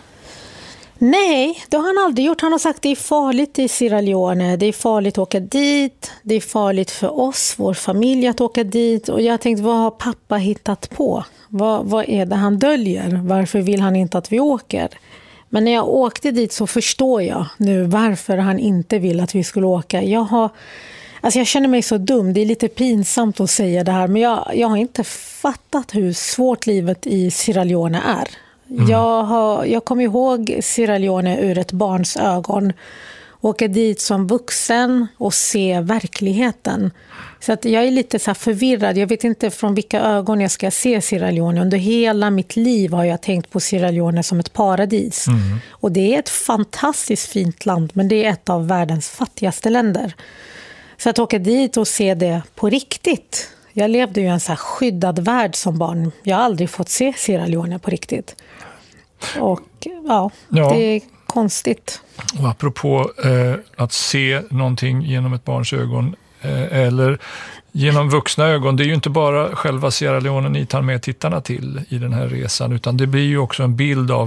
Nej, det har han aldrig gjort. Han har sagt att det är farligt i Sierra Leone. Det är farligt att åka dit. Det är farligt för oss, vår familj, att åka dit. Och jag tänkte, vad har pappa hittat på? Vad, vad är det han döljer? Varför vill han inte att vi åker? Men när jag åkte dit så förstår jag nu varför han inte vill att vi skulle åka. Jag har... Alltså jag känner mig så dum, det är lite pinsamt att säga det här, men jag, jag har inte fattat hur svårt livet i Sierra Leone är. Mm. Jag, har, jag kommer ihåg Sierra Leone ur ett barns ögon. Åka dit som vuxen och se verkligheten. Så att jag är lite så här förvirrad. Jag vet inte från vilka ögon jag ska se Sierra Leone. Under hela mitt liv har jag tänkt på Sierra Leone som ett paradis. Mm. Och det är ett fantastiskt fint land, men det är ett av världens fattigaste länder. Så att åka dit och se det på riktigt. Jag levde ju i en så här skyddad värld som barn. Jag har aldrig fått se Sierra Leone på riktigt. Och ja, ja. Det är konstigt.
Och apropå eh, att se någonting genom ett barns ögon eh, eller genom vuxna ögon. Det är ju inte bara själva Sierra Leone ni tar med tittarna till i den här resan. Utan det blir ju också en bild av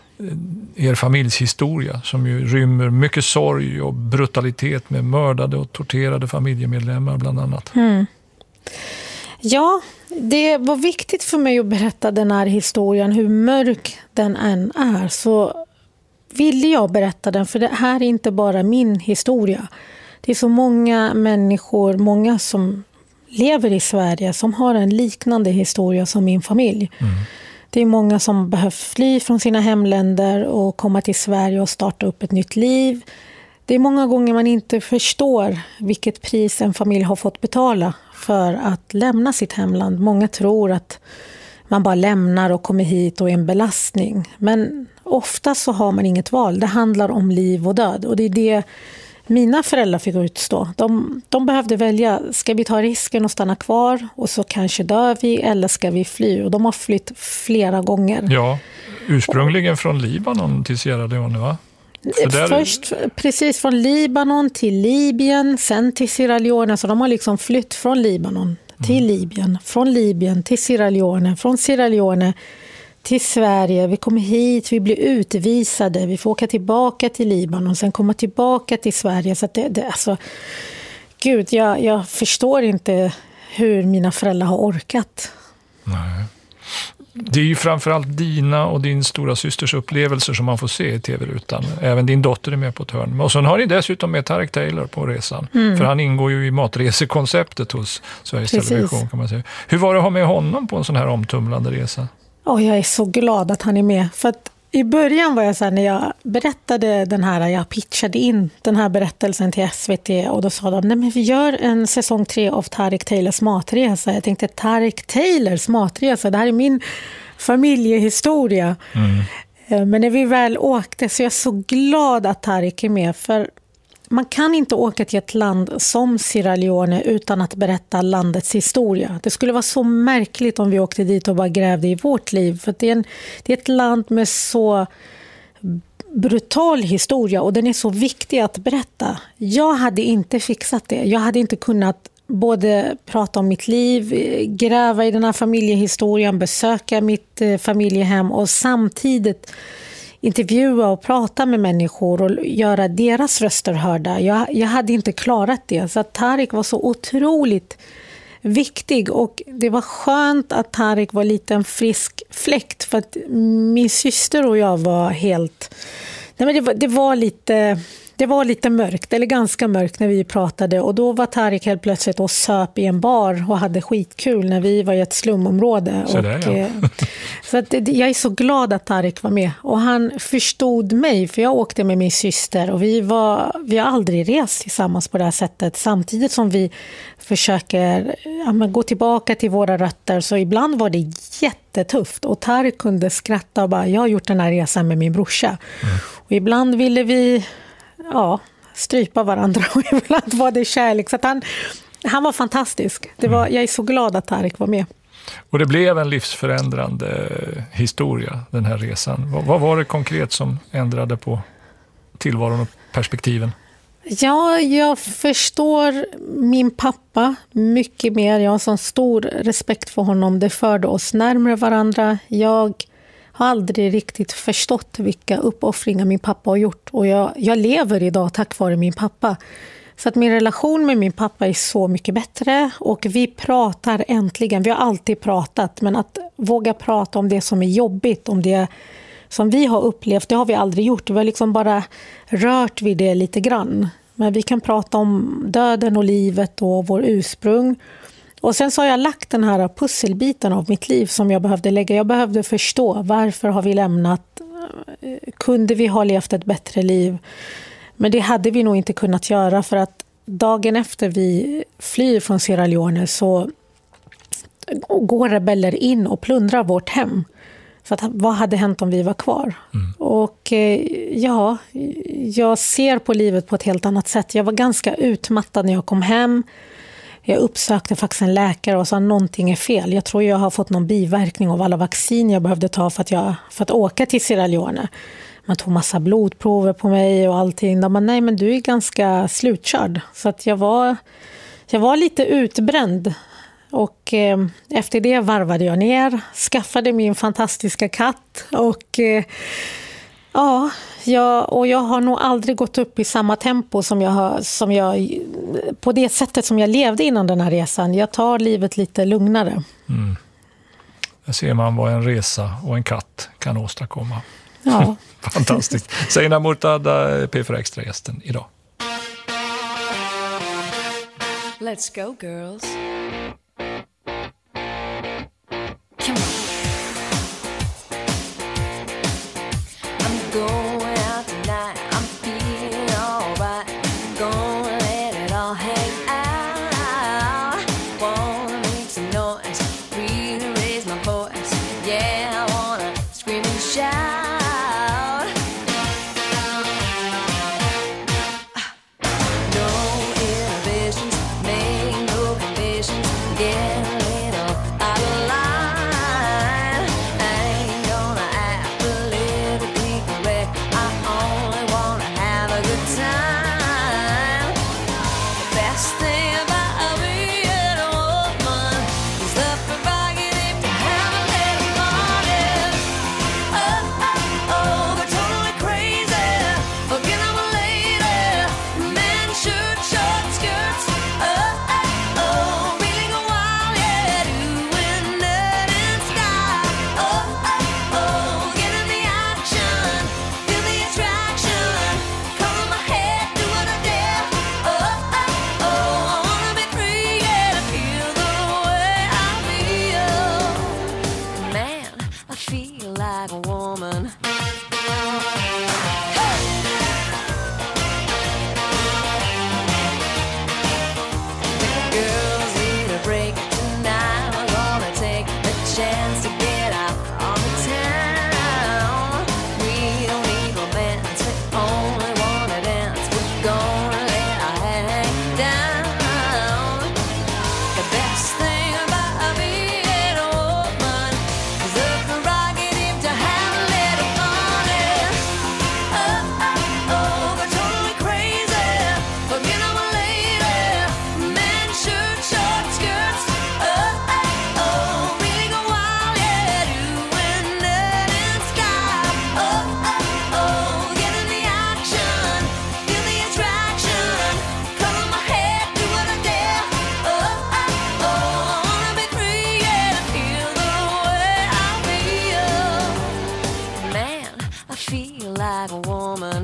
er familjshistoria som ju rymmer mycket sorg och brutalitet med mördade och torterade familjemedlemmar bland annat.
Mm. Ja, det var viktigt för mig att berätta den här historien, hur mörk den än är. Så ville jag berätta den, för det här är inte bara min historia. Det är så många människor, många som lever i Sverige som har en liknande historia som min familj. Mm. Det är många som behöver fly från sina hemländer och komma till Sverige och starta upp ett nytt liv. Det är många gånger man inte förstår vilket pris en familj har fått betala för att lämna sitt hemland. Många tror att man bara lämnar och kommer hit och är en belastning. Men ofta så har man inget val. Det handlar om liv och död. Och det är det mina föräldrar fick utstå. De, de behövde välja, ska vi ta risken och stanna kvar och så kanske dör vi, eller ska vi fly? Och de har flytt flera gånger.
Ja, ursprungligen från Libanon till Sierra Leone, va?
Där... Först precis från Libanon till Libyen, sen till Sierra Leone. Så de har liksom flytt från Libanon till mm. Libyen, från Libyen till Sierra Leone, från Sierra Leone till Sverige. Vi kommer hit, vi blir utvisade, vi får åka tillbaka till Libanon, sen komma tillbaka till Sverige. Så att det, det, alltså, gud, jag, jag förstår inte hur mina föräldrar har orkat.
Nej. Det är ju framförallt dina och din stora systers upplevelser som man får se i tv-rutan. Även din dotter är med på ett hörn. Och sen har ni dessutom med Tarek Taylor på resan. Mm. För han ingår ju i matresekonceptet hos Sveriges Precis. Television, kan man säga. Hur var det att ha med honom på en sån här omtumlande resa?
Oh, jag är så glad att han är med. För att I början var jag så här, när jag berättade den här, jag pitchade in den här berättelsen till S V T och då sa de, nej men vi gör en säsong tre av Tareq Taylors matresa. Jag tänkte, Tareq Taylors matresa, det här är min familjehistoria. Mm. Men när vi väl åkte så är jag så glad att Tareq är med, för man kan inte åka till ett land som Sierra Leone utan att berätta landets historia. Det skulle vara så märkligt om vi åkte dit och bara grävde i vårt liv. För det är, en, det är ett land med så brutal historia och den är så viktig att berätta. Jag hade inte fixat det. Jag hade inte kunnat både prata om mitt liv, gräva i den här familjehistorien, besöka mitt familjehem och samtidigt intervjua och prata med människor och göra deras röster hörda. Jag, jag hade inte klarat det. Så att Tareq var så otroligt viktig och det var skönt att Tareq var lite en frisk fläkt, för att min syster och jag var helt... Nej, men det, var, det var lite... Det var lite mörkt, eller ganska mörkt när vi pratade, och då var Tareq helt plötsligt och söp i en bar och hade skitkul när vi var i ett slumområde. Så, och, där, ja. så att, jag är så glad att Tareq var med och han förstod mig, för jag åkte med min syster och vi, var, vi har aldrig rest tillsammans på det här sättet, samtidigt som vi försöker ja, men gå tillbaka till våra rötter, så ibland var det jättetufft och Tareq kunde skratta och bara, jag har gjort den här resan med min brorsa. Mm. Och ibland ville vi ja, strypa varandra och ibland var det kärlek. Så att han, han var fantastisk. Det var, jag är så glad att Tareq var med.
Och det blev en livsförändrande historia, den här resan. Vad, vad var det konkret som ändrade på tillvaron och perspektiven?
Ja, jag förstår min pappa mycket mer. Jag har sån stor respekt för honom. Det förde oss närmare varandra. Jag har aldrig riktigt förstått vilka uppoffringar min pappa har gjort. Och jag, jag lever idag tack vare min pappa. Så att min relation med min pappa är så mycket bättre. Och vi pratar äntligen. Vi har alltid pratat. Men att våga prata om det som är jobbigt. Om det som vi har upplevt. Det har vi aldrig gjort. Vi har liksom bara rört vid det lite grann. Men vi kan prata om döden och livet och vår ursprung. Och sen så har jag lagt den här pusselbiten av mitt liv som jag behövde lägga. Jag behövde förstå varför har vi lämnat. Kunde vi ha levt ett bättre liv? Men det hade vi nog inte kunnat göra, för att dagen efter vi flyr från Sierra Leone så går rebeller in och plundrar vårt hem. Så att, vad hade hänt om vi var kvar? Mm. Och ja, jag ser på livet på ett helt annat sätt. Jag var ganska utmattad när jag kom hem. Jag uppsökte faktiskt en läkare och sa att någonting är fel. Jag tror jag har fått någon biverkning av alla vaccin jag behövde ta för att, jag, för att åka till Sierra Leone. Man tog massa blodprover på mig och allting. De bara, nej men du är ganska slutkörd. Så att jag var, jag var lite utbränd. Och eh, efter det varvade jag ner. Skaffade min fantastiska katt. Och eh, ja, jag, och jag har nog aldrig gått upp i samma tempo som jag, har, som jag på det sättet som jag levde innan den här resan. Jag tar livet lite lugnare.
Mm. Där ser man vad en resa och en katt kan åstadkomma.
Ja.
Fantastiskt. Zeina Murtada, P fyra Extra-gästen idag.
Let's go girls. Come on. I'm going out tonight. I'm feeling alright. Gonna let it all hang out. Wanna make some noise. Really raise my voice. Yeah, I wanna scream and shout. No inhibitions, make no conditions. Get a little out of line. I ain't gonna act politically correct. I only wanna have a good time. The best thing about being a woman is the prerogative to have a little morning. Oh, oh, oh, they're totally crazy. Forget I'm a lady. Men shirt, short skirts. Oh, oh, oh, really go wild, yeah, doing dirt and sky. Oh, oh, oh, get in the action, feel the attraction. Color my head, do what I dare. Oh, oh, oh, I wanna be free, yeah, to feel the way I feel. Man, I feel like a woman. chance to get out on the town. We don't need romance, we only wanna dance. We're gonna let our hang down. The best thing about being a woman is the prerogative to have a little fun. And oh, oh, oh, go totally crazy for being a lady. Men, shirt, short skirts. Oh, oh, oh, really go wild, yeah, doing that in sky. Oh, oh, oh, get in the action, feel the attraction, color my head, do what I dare. Oh, oh, oh, I wanna be free, yeah, feel the way I feel. Man, I feel like a woman.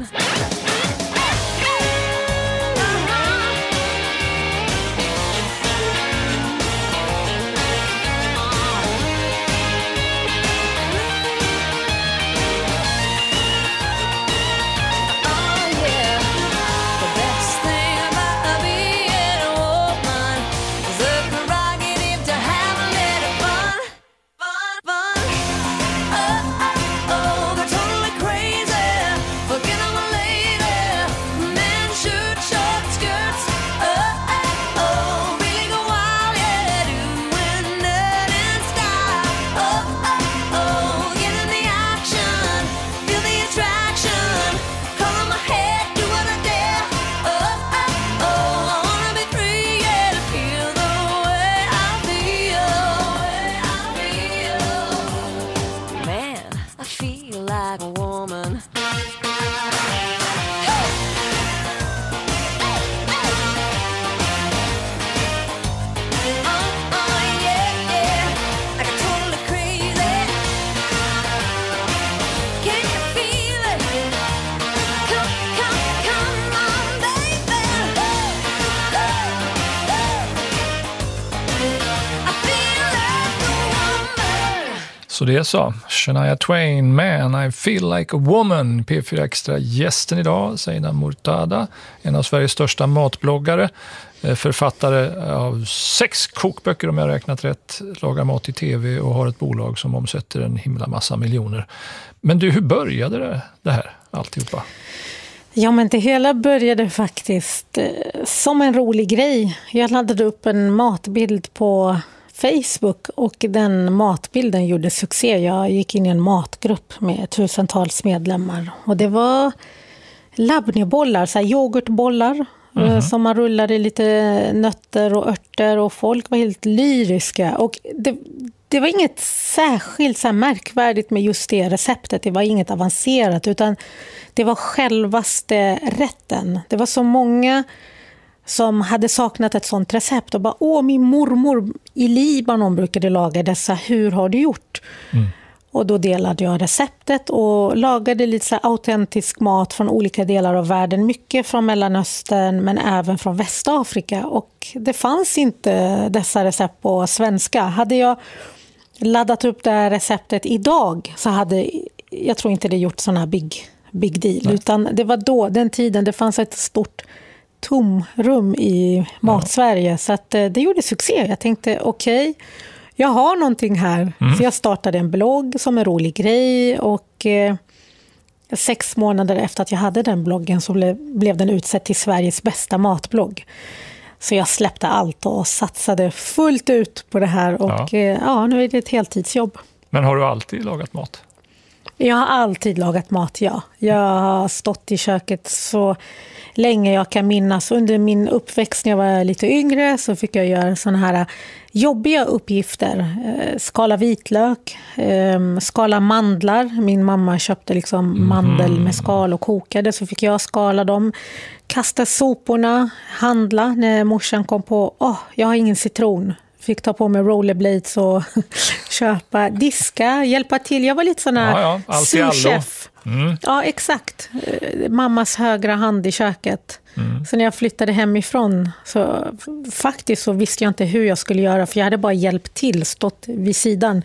Så det sa Shania Twain, Man, I feel like a woman. P fyra Extra gästen idag, Seina Murtada, en av Sveriges största matbloggare, författare av sex kokböcker om jag räknat rätt, lagar mat i tv och har ett bolag som omsätter en himla massa miljoner. Men du, hur började det, det här alltihopa?
Ja, men det hela började faktiskt eh, som en rolig grej. Jag laddade upp en matbild på Facebook och den matbilden gjorde succé. Jag gick in i en matgrupp med tusentals medlemmar. Och det var labnebollar, så här yoghurtbollar. Mm-hmm. Som man rullade i lite nötter och örter och folk var helt lyriska. Och det, det var inget särskilt så här märkvärdigt med just det receptet. Det var inget avancerat utan det var självaste rätten. Det var så många som hade saknat ett sånt recept och bara, åh, min mormor i Libanon brukade laga dessa, hur har du gjort? Mm. Och då delade jag receptet och lagade lite så här autentisk mat från olika delar av världen. Mycket från Mellanöstern men även från Västafrika. Och det fanns inte dessa recept på svenska. Hade jag laddat upp det här receptet idag så hade, jag tror inte det gjort sån här big, big deal. Nej. Utan det var då, den tiden, det fanns ett stort tomrum i Matsverige. Ja. Så att det gjorde succé. Jag tänkte, okej, okay, jag har någonting här. Mm. Så jag startade en blogg som en rolig grej och eh, sex månader efter att jag hade den bloggen så blev, blev den utsedd till Sveriges bästa matblogg. Så jag släppte allt och satsade fullt ut på det här och ja, eh, ja nu är det ett heltidsjobb.
Men har du alltid lagat mat?
Jag har alltid lagat mat, ja. Jag har stått i köket så länge jag kan minnas. Under min uppväxt när jag var lite yngre så fick jag göra såna här jobbiga uppgifter. Skala vitlök, skala mandlar. Min mamma köpte liksom mm. mandel med skal och kokade, så fick jag skala dem. Kasta soporna, handla när morsan kom på, åh, oh, jag har ingen citron. Fick ta på mig rollerblades och köpa, diska, hjälpa till. Jag var lite sån här ja, ja, sous-chef. Mm. Ja, exakt. Mammas högra hand i köket. Mm. Så när jag flyttade hemifrån så faktiskt så visste jag inte hur jag skulle göra. För jag hade bara hjälpt till, stått vid sidan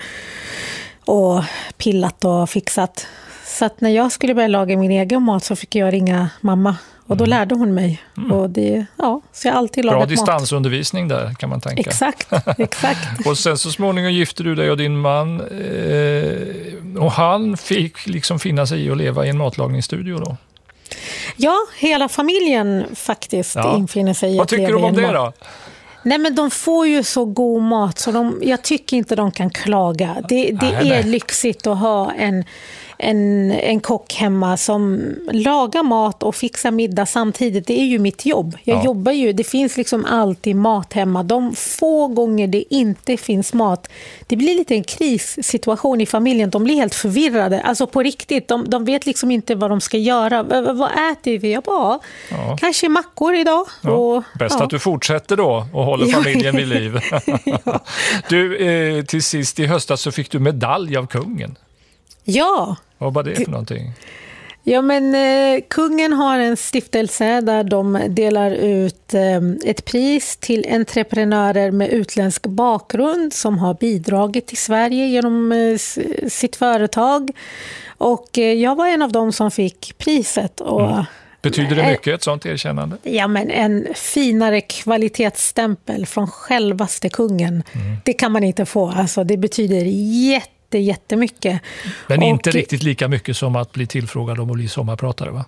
och pillat och fixat. Så att när jag skulle börja laga min egen mat så fick jag ringa mamma Och då lärde hon mig.
Mm.
Och det, ja, så jag har alltid
Bra
lagat
distansundervisning där, kan man tänka.
Exakt, exakt.
Och sen så småningom gifte du dig och din man. Eh, och han fick liksom finna sig i att leva i en matlagningsstudio då.
Ja, hela familjen faktiskt
Ja.
infinner sig i
Vad
att
tycker
leva
du om
i en
det
mat-
då?
Nej, men de får ju så god mat så de, jag tycker inte de kan klaga. Det, det
Nej,
är
nej.
lyxigt att ha en, en, en kock hemma som lagar mat och fixar middag samtidigt. Det är ju mitt jobb. Jag
Ja.
jobbar ju, det finns liksom alltid mat hemma. De få gånger det inte finns mat, det blir lite en krissituation i familjen. De blir helt förvirrade. Alltså på riktigt, de, de vet liksom inte vad de ska göra. V- vad äter vi? Jag bara,
Ja.
kanske mackor idag.
Ja,
Och,
bäst
ja.
att du fortsätter då och håller
Ja.
familjen vid liv. Du, eh, till sist i höstas så fick du medalj av kungen.
Ja.
Vad var det för någonting?
Ja, men eh, kungen har en stiftelse där de delar ut eh, ett pris till entreprenörer med utländsk bakgrund som har bidragit till Sverige genom eh, s- sitt företag. Och eh, jag var en av dem som fick priset. Och,
Mm. Betyder det
eh,
mycket, ett sånt erkännande?
Ja, men en finare kvalitetsstämpel från självaste kungen.
Mm.
Det kan man inte få. Alltså, det betyder jätte, jättemycket.
Men
Och-
inte riktigt lika mycket som att bli tillfrågad om att bli sommarpratare, va?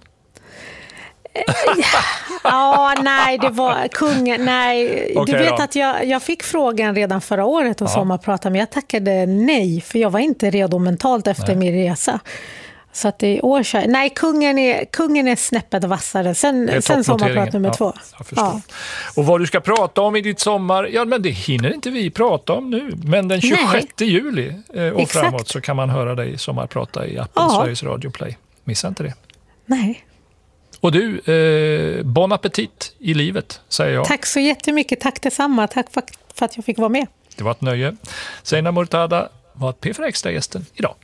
Ja, nej, det var kungen, nej.
Okej
Du vet
då.
att jag, jag fick frågan redan förra året att
Ja.
sommarprata, men jag tackade nej, för jag var inte redo mentalt efter
Nej.
min resa. Så att i år kör, nej, kungen är, kungen är snäppet vassare. Sen,
Det är
sen
toppnoteringen.
sommarprat nummer
Ja,
två.
jag förstår. Och vad du ska prata om i ditt sommar, ja men det hinner inte vi prata om nu. Men den tjugosjätte juli eh, och
Exakt.
framåt så kan man höra dig sommarprata i appen
Ja.
Sveriges Radio Play. Missa inte det.
Nej.
Och du, eh, bon appetit i livet, säger jag.
Tack så jättemycket, tack detsamma. Tack för, för att jag fick vara med.
Det var ett nöje. Zeina Murtada var P fyra Extra-gästen idag.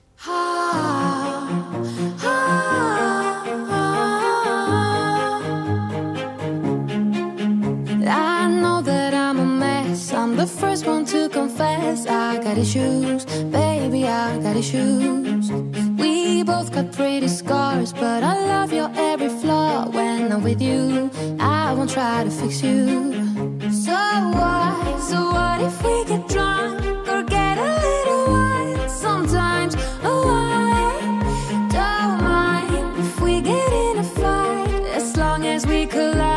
I know that I'm a mess. I'm the first one to confess. I got issues, baby, I got issues. We both got pretty scars, but I love your every flaw. When I'm with you, I won't try to fix you. So what? So what if we get drunk or get a little wine? Sometimes, oh, I don't mind if we get in a fight, as long as we collide.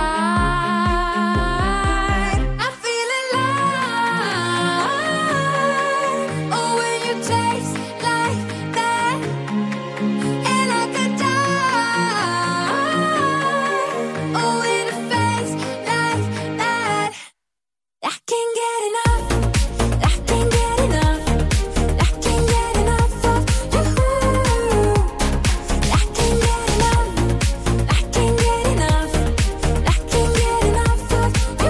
I feel alive. Oh, when you taste like that, and I could die. Oh, in a face like that, I can't get enough. I can't get enough. I can't get enough of you. I can't get enough. I can't get enough. I can't get enough of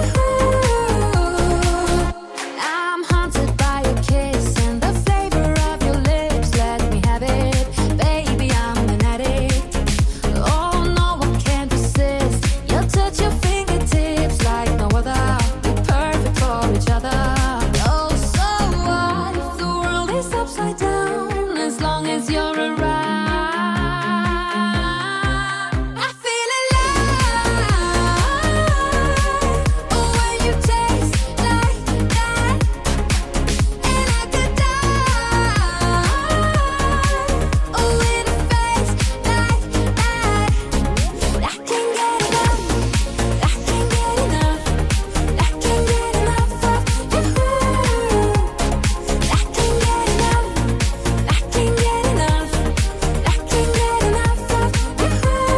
you. I'm haunted by your kiss and the flavor of your lips. Let me have it, baby. I'm an addict. Oh no, I can't resist. You touch your fingertips like no other. We're perfect for each other. Oh, so what if the world is upside down? As long as you're around, I feel alive. Oh, when you taste like that, and I could die. Oh, in a face like that, I can't get enough. I can't get enough. I can't get enough of you. I can't get enough. I can't get enough. I can't get enough of you.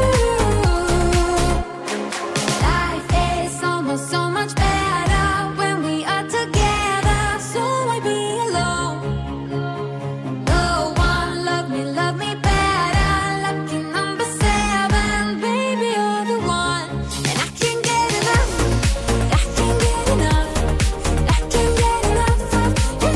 Life is almost so much better when we are together. So why be alone? No one love me, love me better. Lucky number seven, baby, you're the one. And I can't get enough. I can't get enough. I can't get enough of you.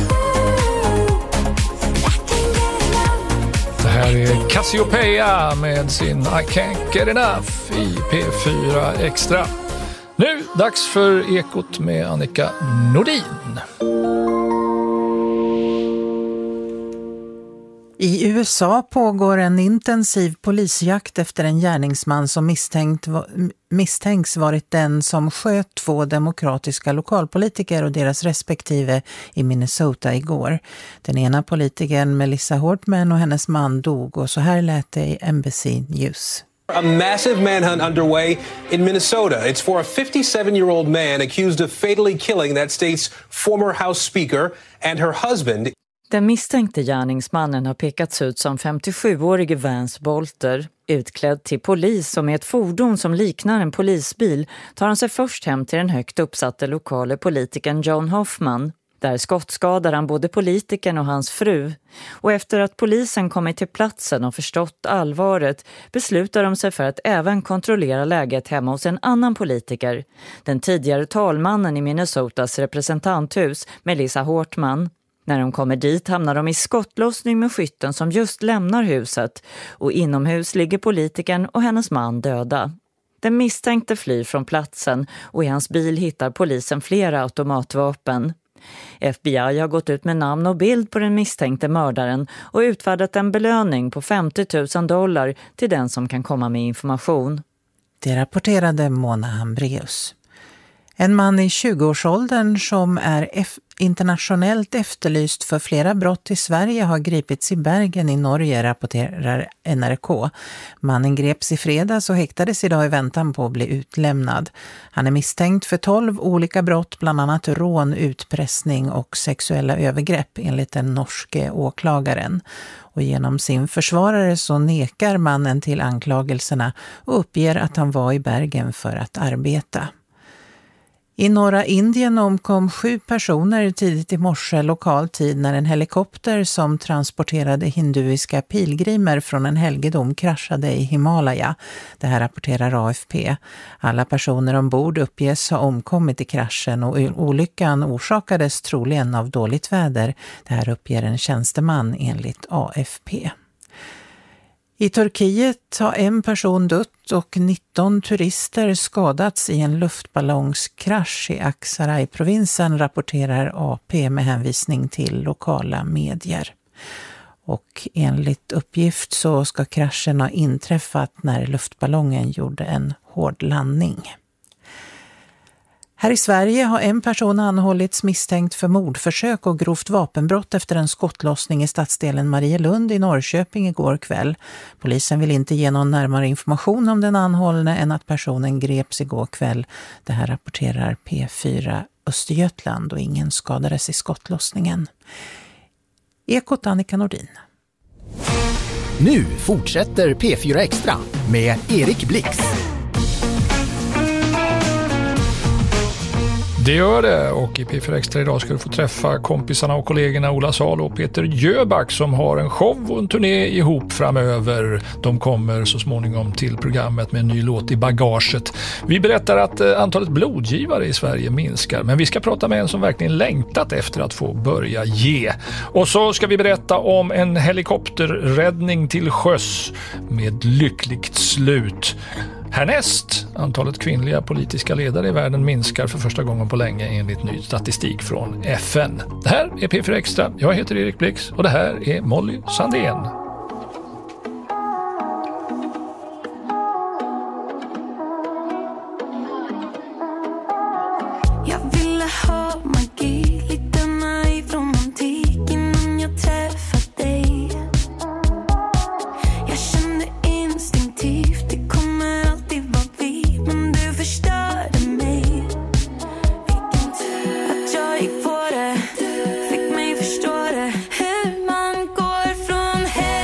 I can't get enough.
Det här är Cassiopeia med sin I Can't Get Enough i P fyra Extra. Nu dags för Ekot med Annika Nordin.
I U S A pågår en intensiv polisjakt efter en gärningsman som misstänkt, misstänks varit den som sköt två demokratiska lokalpolitiker och deras respektive i Minnesota igår. Den ena politikern Melissa Hortman och hennes man dog, och så här lät det i N B C News.
A massive manhunt underway in Minnesota. It's for a fifty-seven-year-old man accused of fatally killing that state's former House Speaker and her husband.
Den misstänkte gärningsmannen har pekats ut som femtiosjuårige Vance Bolter. Utklädd till polis och med ett fordon som liknar en polisbil tar han sig först hem till den högt uppsatte lokale politikern John Hoffman. Där skottskadar han både politikern och hans fru. Och efter att polisen kommit till platsen och förstått allvaret beslutar de sig för att även kontrollera läget hemma hos en annan politiker. Den tidigare talmannen i Minnesotas representanthus, Melissa Hortman. När de kommer dit hamnar de i skottlossning med skytten som just lämnar huset, och inomhus ligger politikern och hennes man döda. Den misstänkte flyr från platsen och i hans bil hittar polisen flera automatvapen. F B I har gått ut med namn och bild på den misstänkte mördaren och utfärdat en belöning på femtio tusen dollar till den som kan komma med information.
Det rapporterade Mona Hambreus. En man i tjugoårsåldern som är F- internationellt efterlyst för flera brott i Sverige har gripits i Bergen i Norge, rapporterar N R K. Mannen greps i fredags och häktades idag i väntan på att bli utlämnad. Han är misstänkt för tolv olika brott, bland annat rån, utpressning och sexuella övergrepp enligt den norske åklagaren. Och genom sin försvarare så nekar mannen till anklagelserna och uppger att han var i Bergen för att arbeta. I norra Indien omkom sju personer tidigt i morse lokal tid när en helikopter som transporterade hinduiska pilgrimer från en helgedom kraschade i Himalaya. Det här rapporterar A F P. Alla personer ombord uppges ha omkommit i kraschen och olyckan orsakades troligen av dåligt väder. Det här uppger en tjänsteman enligt A F P. I Turkiet har en person dött och nitton turister skadats i en luftballongskrasch i Aksaray-provinsen, rapporterar A P med hänvisning till lokala medier. Och enligt uppgift så ska kraschen ha inträffat när luftballongen gjorde en hård landning. Här i Sverige har en person anhållits misstänkt för mordförsök och grovt vapenbrott efter en skottlossning i stadsdelen Marielund i Norrköping igår kväll. Polisen vill inte ge någon närmare information om den anhållne än att personen greps igår kväll. Det här rapporterar P fyra Östergötland och ingen skadades i skottlossningen. Ekot Annika Nordin.
Nu fortsätter P fyra Extra med Erik Blix.
Det gör det, och i P fyra Extra idag ska du få träffa kompisarna och kollegorna Ola Salo och Peter Jöback som har en show och en turné ihop framöver. De kommer så småningom till programmet med en ny låt i bagaget. Vi berättar att antalet blodgivare i Sverige minskar, men vi ska prata med en som verkligen längtat efter att få börja ge. Och så ska vi berätta om en helikopterräddning till sjöss med lyckligt slut. Härnäst, antalet kvinnliga politiska ledare i världen minskar för första gången på länge enligt ny statistik från F N. Det här är P fyra Extra. Jag heter Erik Blix och det här är Molly Sandén.
Fick mig förstå det, hur man går från hem.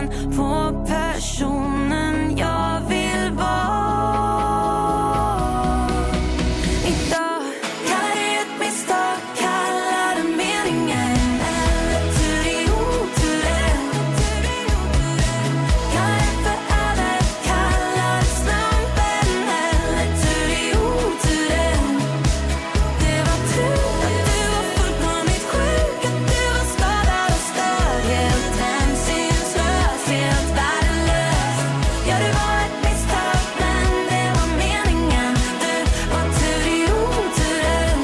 namn på personen jag vill vara. Idag kan det ett misstag, kalla det meningen eller tur i oturen. Kan det för övrigt kalla det slumpen eller tur i oturen. Det var tur att du var fullkomligt sjuk, att du var skadad och störd, helt hänsynslös, helt värdelös. Ja, det var ett misstag, men det var meningen. Du var tur i oturen.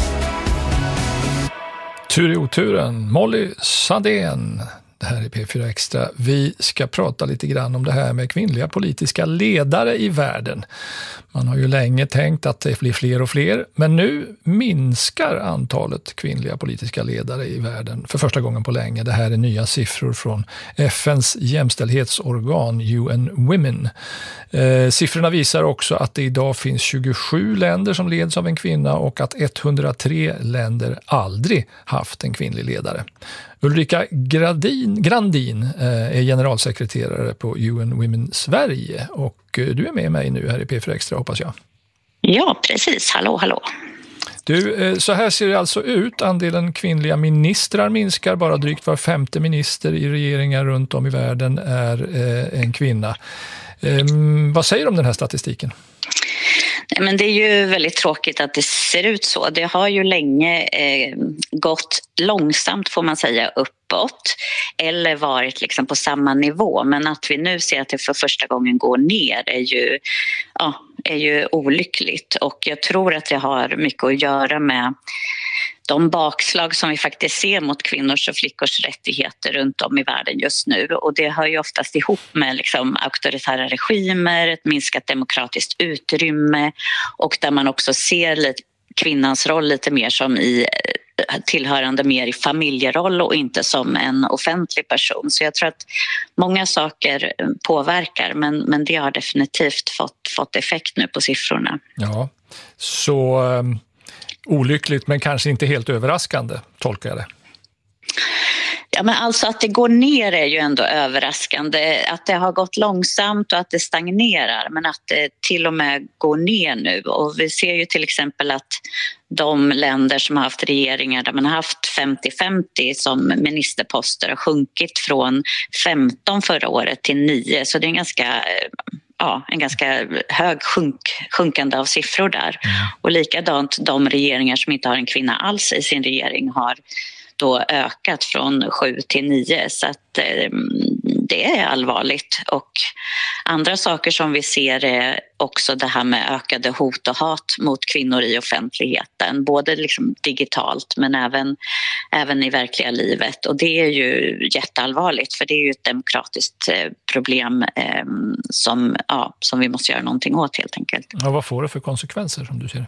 Tur i oturen, Molly Sandén. Det här är P fyra Extra. Vi ska prata lite grann om det här med kvinnliga politiska ledare i världen. Man har ju länge tänkt att det blir fler och fler, men nu minskar antalet kvinnliga politiska ledare i världen för första gången på länge. Det här är nya siffror från F N:s jämställdhetsorgan U N Women. Eh, siffrorna visar också att det idag finns tjugosju länder som leds av en kvinna och att etthundratre länder aldrig haft en kvinnlig ledare. Ulrika Gradin, Grandin eh, är generalsekreterare på U N Women Sverige och eh, du är med mig nu här i P fyra Extra, hoppas jag.
Ja, precis. Hallå, hallå.
Du, eh, så här ser det alltså ut. Andelen kvinnliga ministrar minskar. Bara drygt var femte minister i regeringar runt om i världen är eh, en kvinna. Eh, vad säger du om den här statistiken?
Men det är ju väldigt tråkigt att det ser ut så. Det har ju länge eh, gått långsamt, får man säga, uppåt eller varit liksom på samma nivå. Men att vi nu ser att det för första gången går ner är ju, ja, är ju olyckligt. Och jag tror att det har mycket att göra med de bakslag som vi faktiskt ser mot kvinnors och flickors rättigheter runt om i världen just nu. Och det hör ju oftast ihop med liksom auktoritära regimer, ett minskat demokratiskt utrymme och där man också ser lite, kvinnans roll lite mer som i tillhörande mer i familjeroll och inte som en offentlig person. Så jag tror att många saker påverkar, men, men det har definitivt fått, fått effekt nu på siffrorna.
Ja, så um, olyckligt men kanske inte helt överraskande, tolkar jag det.
Ja, men alltså att det går ner är ju ändå överraskande. Att det har gått långsamt och att det stagnerar, men att det till och med går ner nu. Och vi ser ju till exempel att de länder som har haft regeringar där man har haft femtio femtio som ministerposter har sjunkit från femton förra året till nio. Så det är en ganska... Ja, en ganska hög sjunk, sjunkande av siffror där. Och likadant de regeringar som inte har en kvinna alls i sin regering har då ökat från sju till nio, så att eh, det är allvarligt. Och andra saker som vi ser är också det här med ökade hot och hat mot kvinnor i offentligheten, både liksom digitalt men även, även i verkliga livet. Och det är ju jätteallvarligt, för det är ju ett demokratiskt problem eh, som, ja, som vi måste göra någonting åt helt enkelt.
Ja, vad får det för konsekvenser som du ser det?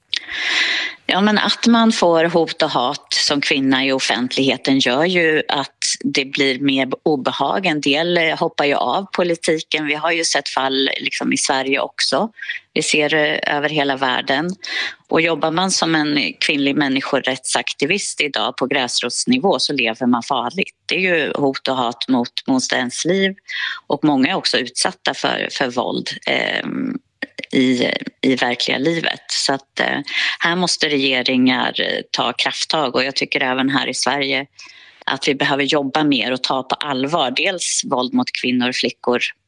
Ja, men att man får hot och hat som kvinna i offentligheten gör ju att det blir mer obehag. En del hoppar ju av politiken. Vi har ju sett fall liksom i Sverige också. Vi ser det över hela världen. Och jobbar man som en kvinnlig människorättsaktivist idag på gräsrotsnivå så lever man farligt. Det är ju hot och hat mot, mot ens liv, och många är också utsatta för, för våld eh, I, i verkliga livet. Så att eh, här måste regeringar eh, ta krafttag, och jag tycker även här i Sverige att vi behöver jobba mer och ta på allvar dels våld mot kvinnor och flickor